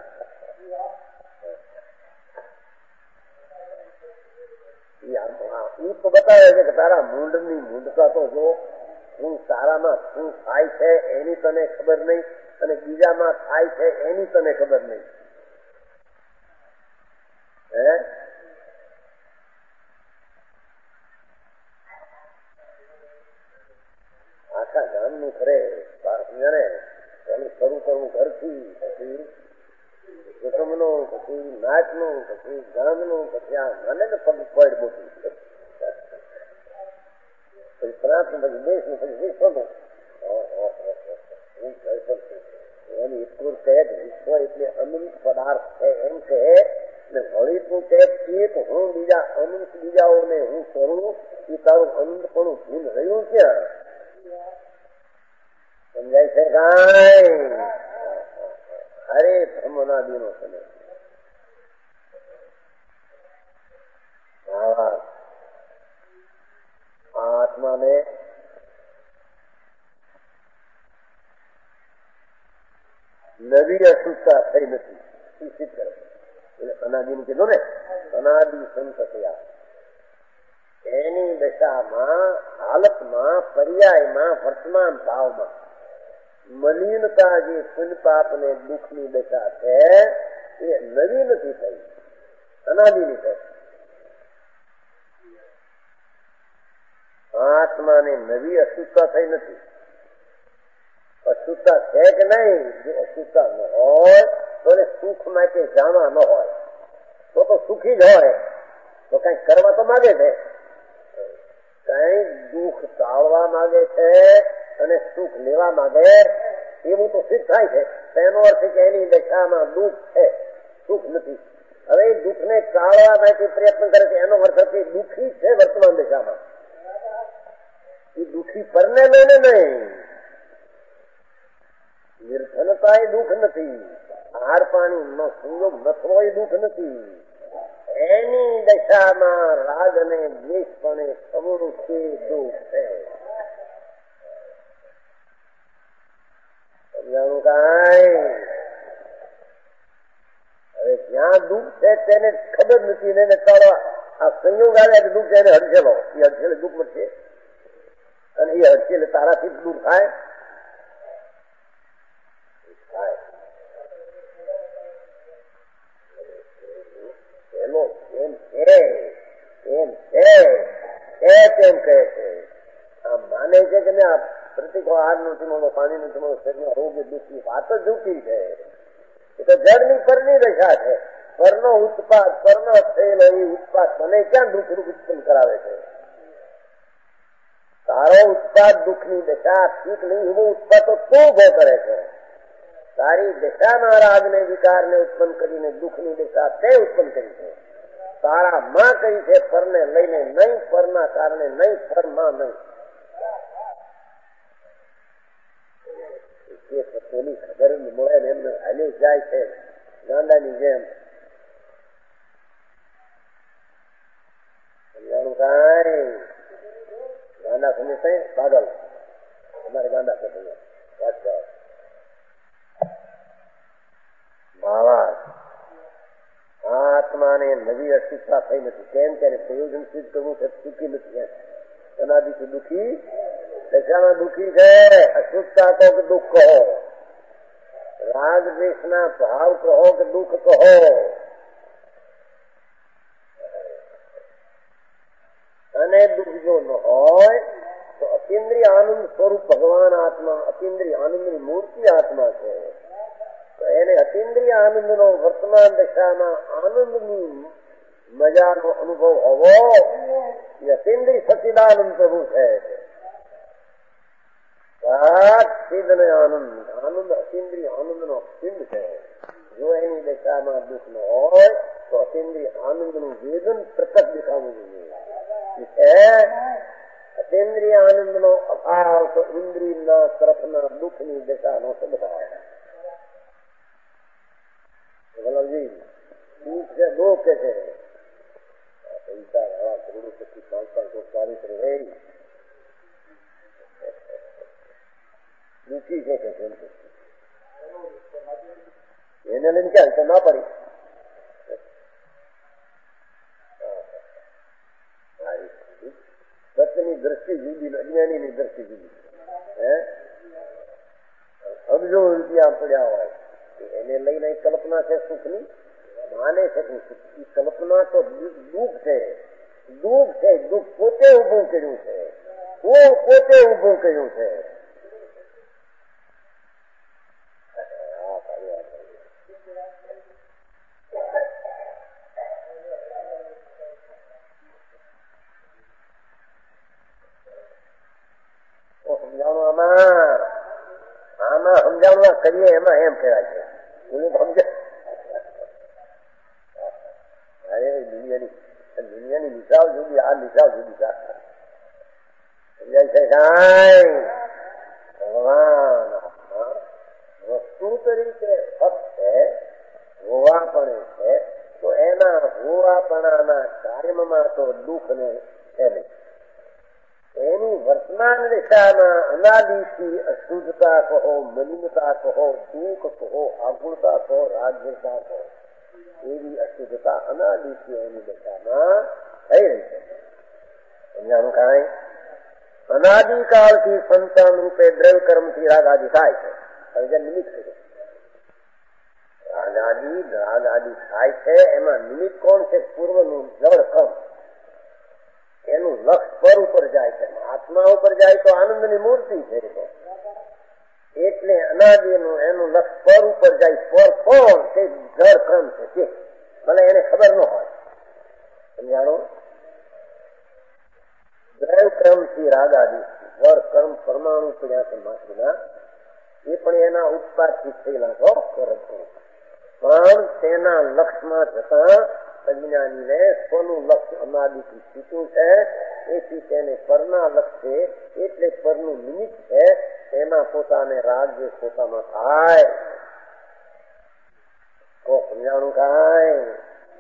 એ તો બતાવે છે કે તારા મૂંડની મૂંડતા તો જો, હું તારામાં શું થાય છે એની તને ખબર નહીં, અને બીજામાં થાય છે એની તને ખબર નહીં. હે આખા ગામનું ખરે ને એનું શરૂ કરવું ઘરથી, પછી કુટુંબનું, પછી નાચનું, પછી ગામનું, પછી આ મને ને પગ પડ મોટું, પછી પ્રાંતનું, પછી દેશનું, પછી વિશ્વનું. એની એટલું કહે વિશ્વ એટલે અનંત પદાર્થ છે એમ કહે ને વળી તું કહે એક હું બીજા અનંત બીજાઓને હું કરું એ તારું અનંતપણું ભૂલ રહ્યું ક્યાં? સમજાય છે કાંઈ? અરે બ્રહ્મનાદીનો સમય આત્માને નવી અશુદ્ધતા થઈ નથી એ સિદ્ધ કરે. એટલે અનાદિનું કીધું ને, અનાદિ સંત થયા એની દશામાં, હાલતમાં, પર્યાયમાં, વર્તમાન ભાવમાં મલિનતા જે પુણ્યપાપ ને દુઃખની દશા છે એ નવી નથી થઈ, અનાદિની થઈ. આત્માને નવી અશુદ્ધતા થઈ નથી. અશુદ્ધતા છે કે નહીં? જો અશુદ્ધતા ન હોય તો સુખ માટે જાણવા ન હોય તો તો સુખી જ હોય, તો કઈક કરવા તો માગે છે, કઈક દુઃખ ટાળવા માંગે છે અને સુખ લેવા માંગે, એવું તો સિદ્ધ થાય છે. તેનો અર્થ કે એની દશામાં દુઃખ છે, સુખ નથી. હવે એ દુઃખને ટાળવા માટે પ્રયત્ન કરે છે, એનો અર્થ કે દુઃખી છે વર્તમાન દશામાં. એ દુઃખી પરને લઈને નહીં, નિર્ધનતા એ દુઃખ નથી, આહાર પાણી નો સંયોગ ન થવો એ દુઃખ નથી. એની દશામાં રાગ અને દ્વેષપણે થવું તે દુઃખ છે. સમજાણું કાંઈ? હવે જ્યાં દુઃખ છે તેને ખબર નથી ને ટાળવા આ સંયોગ આવે દુઃખ એને હડસેલો, એ હડસેલે દુઃખ મળશે અને એ હડસેલે તારાથી દૂર થાય. એનો એમ છે એમ છે એમ કહે છે, આ માને છે કે આ પ્રતિકો આહાર નથી મળો, પાણી નથી મળો, શરીરમાં રોગ દુઃખની વાત જ જૂઠી છે. એ તો જળની પરની દશા છે. પરનો ઉત્પાદ, પરનો થયેલો એ ઉત્પાદ મને ક્યાં દુઃખ રૂપ ઉત્પન્ન કરાવે છે? તારો ઉત્પાદ દુઃખની દશા ઠીક નહીં, એવો ઉત્પાદ તો તું ઉભો કરે છે. તારી દશામાં રાગને વિકારને ઉત્પન્ન કરીને દુઃખની દશા તે ઉત્પન્ન કરી છે. તારા માં કઈ છે પરને લઈને નહીં, પરના કારણે નહીં, પરમાં નહીં. પોલી ખબર મળે ને એમને હાલી જાય છે ગાંડાની જેમ. સમજાણું કાંઈ? ગાંડા સમજે પાગલ, અમારે ગાંડા સમજે ભાવાર્થ. આત્માને નવી અશુદ્ધતા થઈ નથી. કેમ તેને પ્રયોજન સિદ્ધ કરવું છે, સુખી નથી. અનાદિથી દુઃખી, દશામાં દુઃખી છે. અશુદ્ધતા કહો કે દુઃખ કહો, રાગ દ્વેષના ભાવ કહો કે દુઃખ કહો, અને દુઃખ જો ન હોય तो अतीन्द्रिय आनंद स्वरूप भगवान आत्मा, अतीन्द्रिय आनंदની મૂર્તિ આત્મા છે. તો એને અતીન્દ્રિય આનંદનો વર્તમાન દશામાં આનંદની મજાનો અનુભવ હોવો એ અતીન્દ્રિય સચ્ચિદાનંદ પ્રભુ છે. સિદ્ધને આનંદ, આનંદ અતીન્દ્રિય આનંદનો સિદ્ધ છે. જો એની દશામાં દુઃખ ન હોય તો અતીન્દ્રિય આનંદનું વેદન પ્રકટ દેખાવું જોઈએ. અતીન્દ્રિય આનંદનો અભાવ તો ઇન્દ્રિયના તરફના દુઃખની દશાનો સ્વભાવ. વલ્લભજી દુઃખ છે, દુઃખ કે છે પૈસા હવા કરોડો પછી પાંચ પાંચ ચાલીસ રહે દુઃખી છે કે એને લઈને ક્યાં તો ના પડી. સત્યની દ્રષ્ટિ જુદી, અજ્ઞાનીની દ્રષ્ટિ જુદી. હે અબજો રૂપિયા પડ્યા હોય એને લઈને કલ્પના છે સુખની, માને છે કે કલ્પના તો દુઃખ છે. દુઃખ છે, દુઃખ પોતે ઉભું કર્યું છે, પોતે ઉભું કર્યું છે. આમાં સમજાવવા કરીએ એમાં એમ કહેવાય છે સમજે અરે દુનિયાની દુનિયાની નિશાળ જુદી, આ નિશાળ જુદી. સમજાય છે કાંઈ? ભગવાન વસ્તુ તરીકે ફક્ત હોવાપણે છે તો એના હોવાપણાના કાયમમાં તો દુઃખ ને છે નહીં. એની વર્તમાન દિશામાં અનાદિથી અશુદ્ધતા કહો, મલિનતા કહો, દુઃખ કહો, આકુળતા કહો, રાજ્યતા કહો, એવી અશુદ્ધતા અનાદિથી એની દિશામાં થઈ રહી છે. સમજાણું કાંઈ? અનાદિકાળથી સંતાન રૂપે દ્રવ્ય કર્મથી રાગ આદિ થાય છે. હવે નિમિત્ત કર્યું રાગ આદિ રાગ આદિ થાય છે. એમાં નિમિત્ત કોણ છે? પૂર્વનું જળ કર્મ. એનું લક્ષ પર ઉપર જાય છે, આત્મા ઉપર જાય તો આનંદની મૂર્તિ છે. એટલે અનાદિનું એનું લક્ષ પર ઉપર જાય. પર કોણ? તે જળ ક્રમ છે તે ભલે એને ખબર ન હોય. સમજાણું? દ્રવ્ય ક્રમથી રાગ આદિ વર કર્મ પરમાણુ પડ્યા છે માત્રના, એ પણ એના ઉત્પાદથી થયેલા છો પણ તેના લક્ષમાં જતા અજ્ઞાનીને સ્વનું લક્ષ્ય અનાદિથી છૂટું છે. એથી તેને પરના લક્ષ્ય એટલે પરનું નિમિત્ત છે. તેમાં પોતાને રાગ જે પોતામાં થાય તો સમજાણું કાંઈ?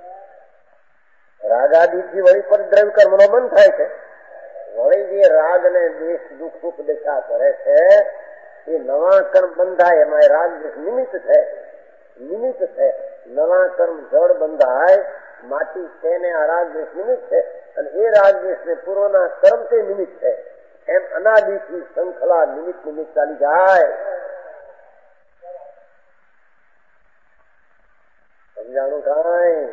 રાગાદિથી વળી પર દ્રવ્ય કર્મનો બંધ થાય છે. વળી જે રાગ ને દ્વેષ દુઃખ સુખ દશા કરે છે એ નવા કર્મ બંધાય. એમાં રાગ દ્વેષ નિમિત્ત છે, નિમિત્ત છે. નવા કર્મ જળ બંધાય માટી તેને આ રાગ દ્વેષ નિમિત્ત છે અને એ રાગ દ્વેષ ને પૂર્વના કર્મ તે નિમિત્ત છે. એમ અનાદિથી શૃંખલા નિમિત્ત નિમિત્ત ચાલી જાય. સમજાણું કાંઈ?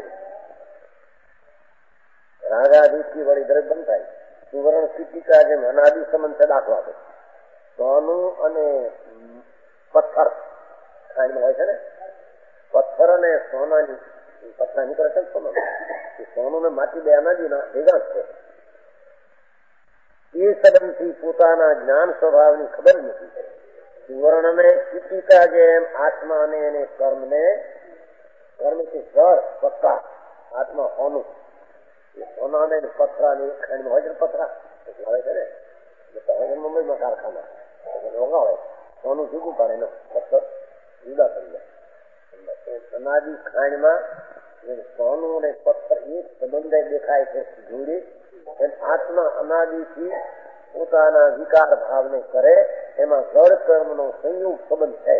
રાગાદિથી વળી દ્રવ્ય બંધ થાય. સુવર્ણ સિક્કા જેમ અનાદિ સંબંધ છે. દાખલો આપે સોનું અને પથ્થર ખાંડમાં હોય છે ને, પથ્થર અને સોનાની પથ્થર નીકળે છે સોનું, સોનું ને માટી બે અનાદિના ભેગા છે. એ સંબંધથી પોતાના જ્ઞાન સ્વભાવની ખબર નથી. સુવર્ણ ને સિક્કા જેમ આત્મા ને એને કર્મ ને કર્મથી જળ પક્કા આત્મા સોનું, સોના ને પથરાની ખાંડમાં હોય છે. પથરા લાવે છે ને મુંબઈમાં કારખાના રોગાવે સોનું જુદું પાડે ને પથ્થર જુદા કરી જાય. અનાદિ ખાંડમાં સોનું અને પથ્થર એક સંબંધ દેખાય છે જોડી. એમ આત્મા અનાદિથી પોતાના વિકાર ભાવને કરે એમાં જળ કર્મનો સંયુગ સંબંધ છે.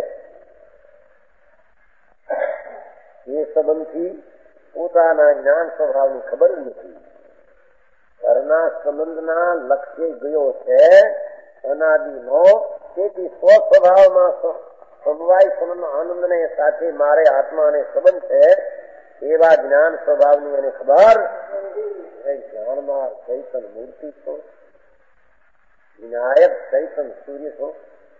એ સંબંધથી પોતાના જ્ઞાન સ્વભાવની ખબર નથી. ઘરના સંબંધના લક્ષ્ય ગયો છે અનાદિનો. તેથી સ્વ સ્વભાવમાં સમવાય સંબંધ આનંદને સાથે મારે આત્માને સંબંધ છે એવા જ્ઞાન સ્વભાવની એને ખબર. જ્ઞાનમાં ચૈતન મૂર્તિ છો, વિનાયક ચૈતન સૂર્ય છો.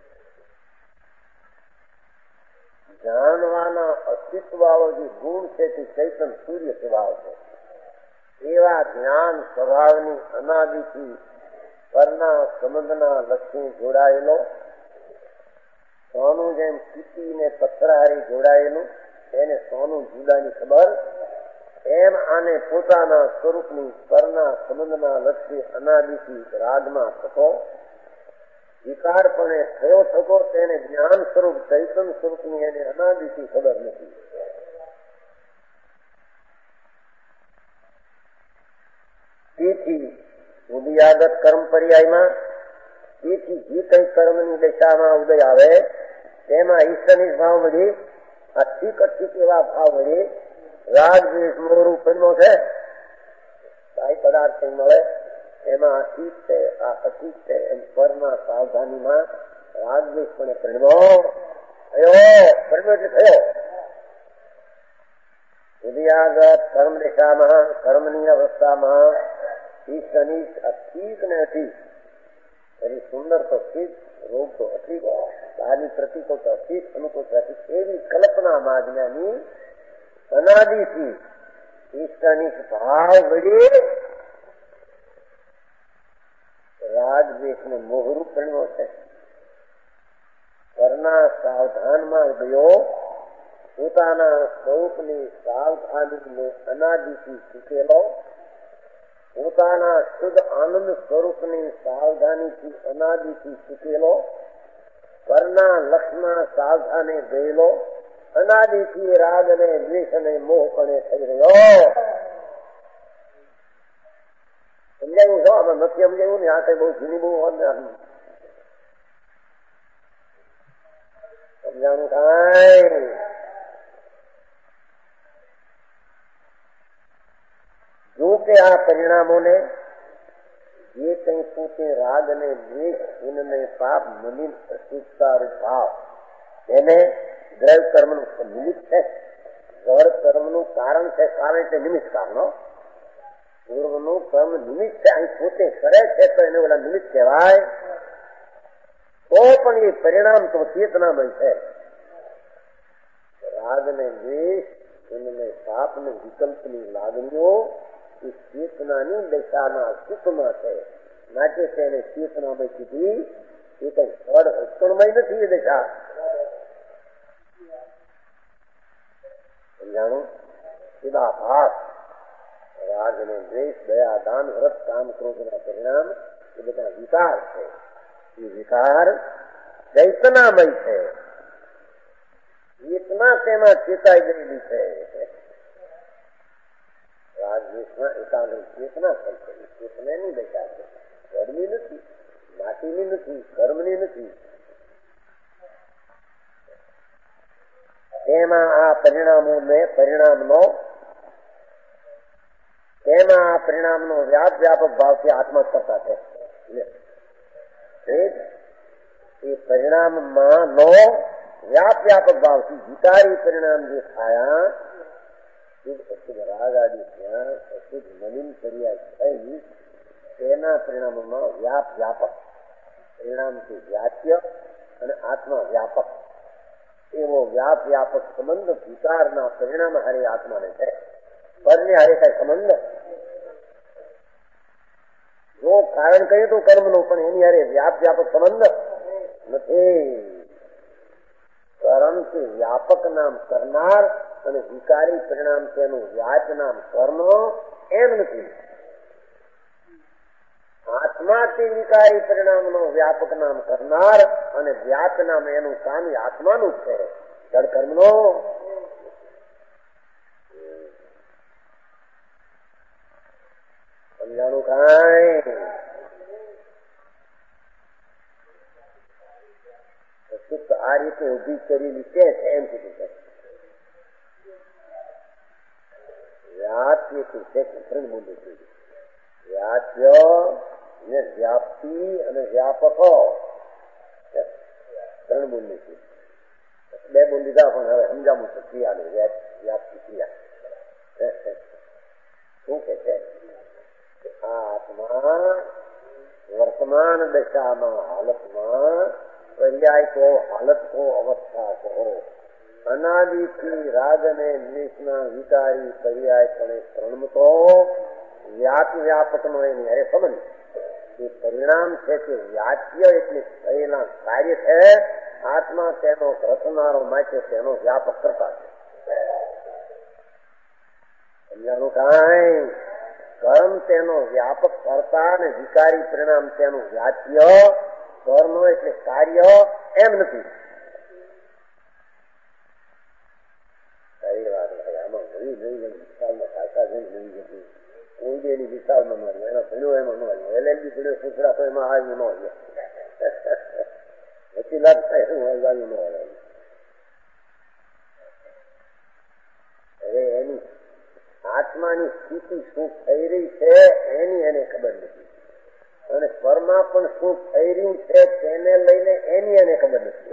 જાણવાના અસ્તિત્વ વાળો જે ગુણ છે તે ચૈતન સૂર્ય સ્વભાવ છે. એવા જ્ઞાન સ્વભાવની અનાદિથી પરના સંબંધના લક્ષ્મી જોડાયેલો, સોનું જેમ ચીટી ને પથ્થરહારી જોડાયેલું, એને સોનું જુદાની ખબર, એમ આને પોતાના સ્વરૂપની પરના સંબંધના લક્ષ્ય અનાદિથી રાગમાં થતો વિકારપણે થયો થતો તેને જ્ઞાન સ્વરૂપ ચૈતન સ્વરૂપની એને અનાદિથી ખબર નથી. તેથી ઉદયાગત કર્મ પર્યાયમાં તેથી જે કઈ કર્મની દશામાં ઉદય આવે તેમાં ઈશ્વરની ભાવ વળી અઠીક અઠીક એવા ભાવ વળી રાગ દ્વેષ મોહ ઉત્પન્નો છે. કાંઈ પદાર્થ મળે એમાં અઠીક છે, આ અઠીક છે એમ પરમાં સાવધાનીમાં રાગ દ્વેષ પણ પરિણમો થયો, પરિણો એટલે થયો. ઉદયાગત કર્મ દશામાં કર્મની અવસ્થામાં ઈશ્વરની અઠીક ને અઠીક, એની સુંદર તો ઠીક, રોગ તો અઠીક, બહારની પ્રતિકો તો અઠીક, અનુકૂળ અઠીક, એવી કલ્પનામાં જ્ઞાની અનાદિથી ઈશ્વરની ભાવ વડે રાગ દ્વેષ ને મોહરૂપ પરિણ્યો છે. પરના સાવધાનમાં ગયો પોતાના સ્વરૂપની સાવધાનીને અનાદિથી ચૂકેલો, પોતાના શુદ્ધ આનંદ સ્વરૂપની સાવધાનીથી અનાદિથી ચૂકેલો, પરના લક્ષમાં સાવધાને ગયેલો, અનાદિથી રાગ અને દ્વેષ અને મોહ પણ થઈ રહ્યો. સમજાયું છો? આમાં નથી સમજાયું ને? આ કઈ બહુ જૂની બહુ સમજાણું કાંઈ જો કે આ પરિણામોને જે કઈ પોતે રાગ અને દ્વેષ પુણ્ય પાપ મલિન અશુદ્ધતા ભાવ એને દ્રવ્ય કર્મનું નિમિત્ત છે, ઘર કર્મનું કારણ છે. કારણ એટલે નિમિત્ત કારણો પૂર્વનું કર્મ નિમિત્ત છે. અહીં પોતે કરે છે તો એને ઓલા નિમિત્ત કહેવાય. તો પણ એ પરિણામ તો ચેતનામય છે. રાગ ને દ્વેષ પુણ્ય પાપ ને વિકલ્પની લાગણીઓ એ ચેતનાની દશાના સુખમાં છે. નાટ્ય છે એને ચેતનામય કીધી. એ કઈ ફળ રક્ષણમય નથી. એ દશા સમજાણું? ચિદાભાસ રાગ અને દ્વેષ દયા દાન વ્રત કામ ક્રોધના પરિણામ એ બધા વિકાર છે. એ વિકાર ચૈતનામય છે. ચેતના તેમાં ચેતાઈ ગયેલી છે. રાગ દ્વેષમાં એકાગ્ર ચેતના થઈ છે. ચેતનાની દશા છે. ઘરની નથી, માટીની નથી, કર્મની નથી. તેમાં આ પરિણામોને પરિણામનો તેમાં આ પરિણામનો વ્યાપ વ્યાપક ભાવથી આત્મા કરતા છે. એ પરિણામમાં નો વ્યાપ વ્યાપક ભાવથી વિકારી પરિણામ જે થયા અશુદ્ધ રાગ આદિ ત્યાં અશુદ્ધ નવીન પર્યાય થઈ તેના પરિણામોમાં વ્યાપ વ્યાપક પરિણામથી વ્યાપ્ય અને આત્મા વ્યાપક એવો વ્યાપ વ્યાપક સંબંધ વિકારના પરિણામ હારે આત્માને છે. પરને હારે કઈ સંબંધ જો કારણ કહીએ તો કર્મનો, પણ એની હારે વ્યાપ વ્યાપક સંબંધ નથી. કર્મથી વ્યાપક નામ કરનાર અને વિકારી પરિણામ તેનું વ્યાપ નામ કર્મ એમ નથી. આત્માથી વિકારી પરિણામનો વ્યાપક નામ કરનાર અને વ્યાપ નામ એનું કામ આત્માનું છે. જળ કર્મનો સમજાણું કાંઈ? આ રીતે ઉભી કરેલી છે એમ કીધું છે. વ્યાપ્યથી છે ત્રણ મૂલ્ય કીધું. વ્યાપ્ય ને વ્યાપ્તિ અને વ્યાપકો ત્રણ મૂલ્ય કીધું. બે બોલ લીધા પણ હવે સમજાવું છે ક્રિયાને વ્યાપ્તિ ક્રિયા શું કે છે? આ આત્મા વર્તમાન દશામાં હાલતમાં પર્યાય કહો, હાલત કહો, અવસ્થા કહો, અનાદિથી રાગ અને દ્વેષના વિકારી પર્યાય પણ ત્રણમતો વ્યાપ વ્યાપકનો એની અરે સંબંધ. એ પરિણામ છે કે વ્યાપ્ય એટલે થયેલા કાર્ય છે, આત્મા તેનો રચનારો માટે તેનો વ્યાપક કરતા છે. સમજાણું કાંઈ? કર્મ તેનો વ્યાપક કરતા અને વિકારી પરિણામ તેનું વ્યાપ્ય. કર્મ એટલે કાર્ય એમ નથી. સારી વાત આમાં નવી નવી વિશાળમાં ભાષા જઈ નવી જતી કોઈ બી એની વિશાળમાં મળ્યું, એનો ભણ્યો એમાં ન આવ્યો, એલ એલ બી ભણ્યો સૂચડા તો એમાં આવ્યું ન આવ્યો, વકીલાત થાય શું આવ્યું ન આવ્યું. હવે એની આત્માની સ્થિતિ શું થઈ રહી છે એની એને ખબર નથી, અને પરમાં પણ શું થઈ રહ્યું છે તેને લઈને એની એને ખબર નથી.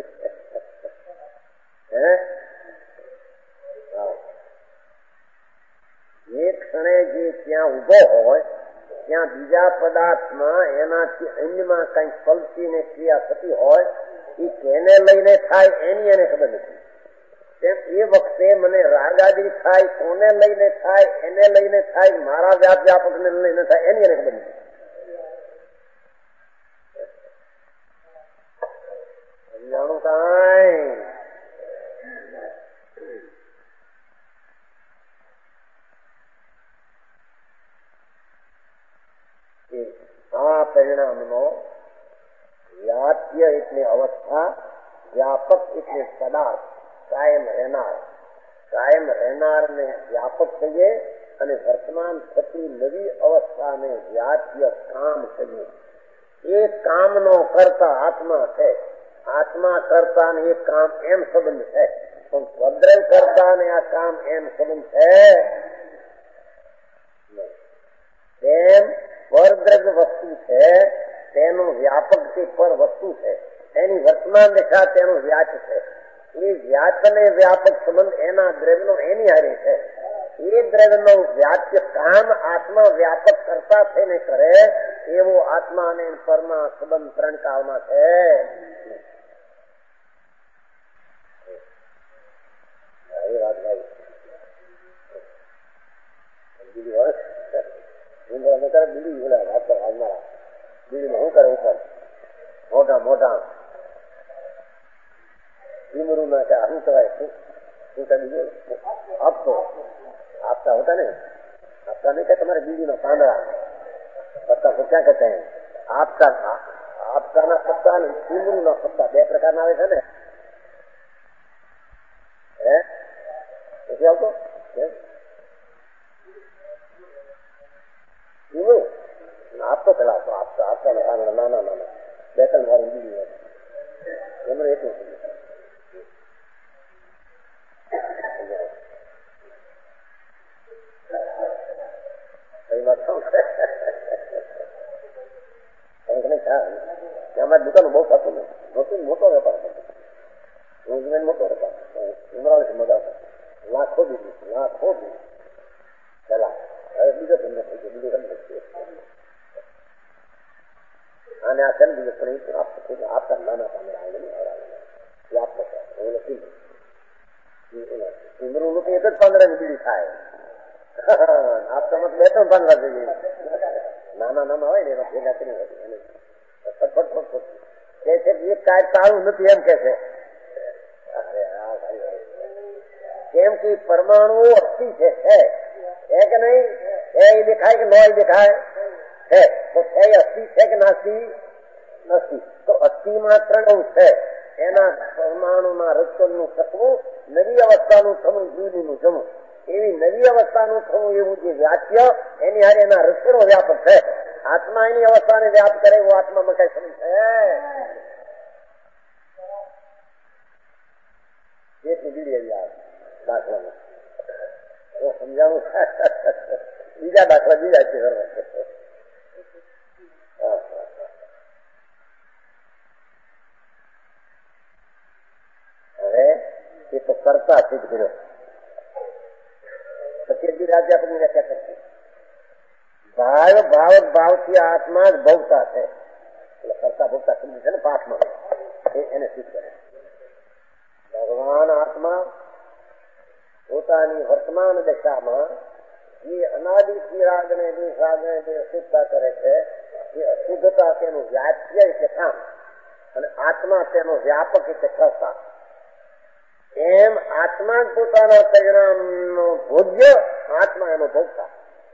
હે એક ક્ષણે જે ત્યાં ઉભો હોય ત્યાં બીજા પદાર્થમાં એનાથી અન્યમાં કઈ પલટી ને ક્રિયા થતી હોય એ કેને લઈને થાય એની એને ખબર નથી. તેમ એ વખતે મને રાગાદી થાય, કોને લઈને થાય, એને લઈને થાય, મારા વ્યાપ વ્યાપક ને લઈને થાય એની એને ખબર નથી. સમજાણું કાંઈ? આ પરિણામનો વ્યાપ્ય એટલે અવસ્થા, વ્યાપક એટલે પદાર્થ, કાયમ રહેનાર. કાયમ રહેનાર ને વ્યાપક કહીએ અને વર્તમાન થતી નવી અવસ્થાને વ્યાપ્ય કામ કહીએ. એ કામનો કરતા આત્મા છે. આત્મા કરતા ને એ કામ એમ સંબંધ છે, પણ સ્વદ્રય કરતા ને આ કામ એમ સંબંધ છે. તેમ પરદ્રગ વસ્તુ છે તેનો વ્યાપક કે પર વસ્તુ છે, એની વર્તમાન દિશા તેનું વ્યાચ છે. એ વ્યાચ અને વ્યાપક સંબંધ એના દ્રવ્યનો એની હારે છે. એ દ્રવ્યનો વ્યાચ્ય કામ આત્મા વ્યાપક કરતા થઈને કરે એવો આત્મા અને પરમાં સંબંધ ત્રણ કાળમાં છે. એ વાત ભાઈ બીજી વર્ષ બીડી બોલા વાત કર આવનારા બીડીમાં શું કરે ઉપર મોટા મોટા ડુંગરું ના क्या શું કહેવાય શું શું બીજું આપતો આપતા होता ને આપતા नहीं क्या तुम्हारे बीड़ी में પાંદડા पत्ता को क्या कहते हैं? आपका आपका ना पत्ता ने डुंगरू ना पत्ता બે પ્રકારના આવે છે ને. હે નથી આવતો આપતો પેલા આપતો આપતા આપતા પાંદડા નાના નાના બે ત્રણ વાર બીડી એમને એટલું અમારી દુકાન બહુ થતું ને મોટું મોટો વેપાર થતો મોટો વેપાર ઉમરાળે મજા લાખો દીધી લાખો દીધી પેલા હવે બીજો ધંધો થઈ ગયો બીજો ધંધો અને આ છે બીજો પણ આપતા નાના પાંદડા આપતો ઉમરું નું એક જ પાંદડા ની બીડી થાય આપતામાં બે ત્રણ પાંદડા થઈ ગઈ નાના નાના હોય ને એમાં ભેગા કરી એક કાર્ય સારું નથી એમ કે છે. કેમ કે પરમાણુ અસ્થિ છે હે કે નહીં? એ દેખાય કે ન દેખાય છે તો છે અસ્થિ છે કે નાસ્તી નથી? તો અસ્થિમાં ત્રણ છે. એના પરમાણુના રચનનું થવું, નવી અવસ્થાનું થવું, જૂનીનું જમવું. એવી નવી અવસ્થાનું થવું એવું જે વ્યાપ્ય એની હારે એના રચનો વ્યાપક છે. આત્મા એની અવસ્થાને વ્યાપ કરે એવો આત્મામાં કઈ સમજ છે બીડી દાખલામાં સમજાવું. બીજા દાખલા બીજા છે. હવે એ તો કરતા સિદ્ધ કર્યો પછી બી રાજ્યા વ્યાખ્યા કરતી ભાવ ભાવ ભાવથી આત્મા જ ભવતા છે. એટલે કરતા ભોગતા સમજી છે ને પાઠમાં એને સિદ્ધ કરે. ભગવાન આત્મા પોતાની વર્તમાન દશામાં જે અનાદિ રાગ ને દ્વેષ ને જે અશુદ્ધતા કરે છે એ અશુદ્ધતા તેનું વ્યાપ્ય એટલે કામ અને આત્મા તેનો વ્યાપક એટલે કરતા. એમ આત્મા જ પોતાના પરિણામનો ભોગ્ય, આત્મા એનો ભોગતા.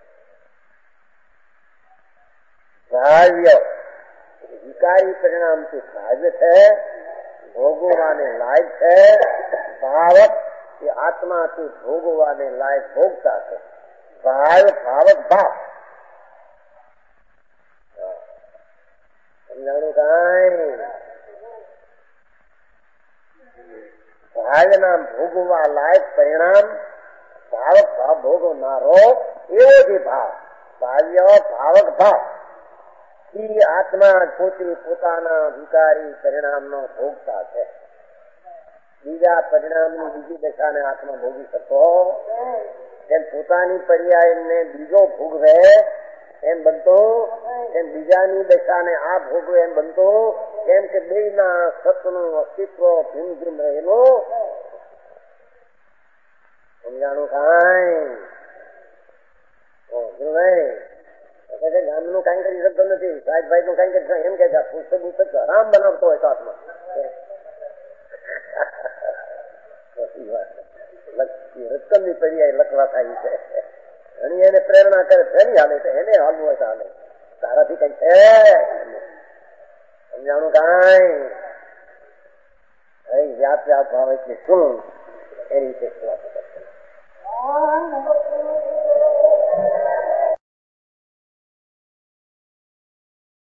ભાવ્ય વિકારી પરિણામથી ભાવ્ય છે, ભોગવવાને લાયક છે. ભાવક એ આત્માથી ભોગવવાને લાયક ભોગતા છે. ભાવ ભાવક ભાવ સમજાણું કાંઈ? ભાવના ભોગવવા લાયક પરિણામ ભાવક ભાવ ભોગવનારો એવો જે ભાવ ભાવ્ય ભાવક ભાવ એ આત્મા પોતે પોતાના વિકારી પરિણામનો ભોગતા છે. બીજા પરિણામની બીજી દશાને આત્મા ભોગી શકતો એમ પોતાની પર્યાયને બીજો ભોગવે એમ બનતો, એમ બીજાની દશાને આ ભોગવે એમ બનતો. કેમ કે બે ના સત્વનું અસ્તિત્વ ભીમ ભીમ રહેલું. સમજાણું કાંઈ? ગામનું કઈ કરી શકતો નથી, સાહેબભાઈ નું કઈ કરી શકતો એમ કે પુસ્તક પુસ્તક આરામ બનાવતો હોય તો આત્મા રકમની પર્યાય લખવા થાય છે. અને એને પ્રેરણા કરે ફેરી હાલે છે, એને હાલવું હોય તો હાલે. તારાથી કઈ છે સમજાણું કાંઈ? વ્યાપ વ્યાપ ભાવ એટલે શું એની વિશે વાત કરશે.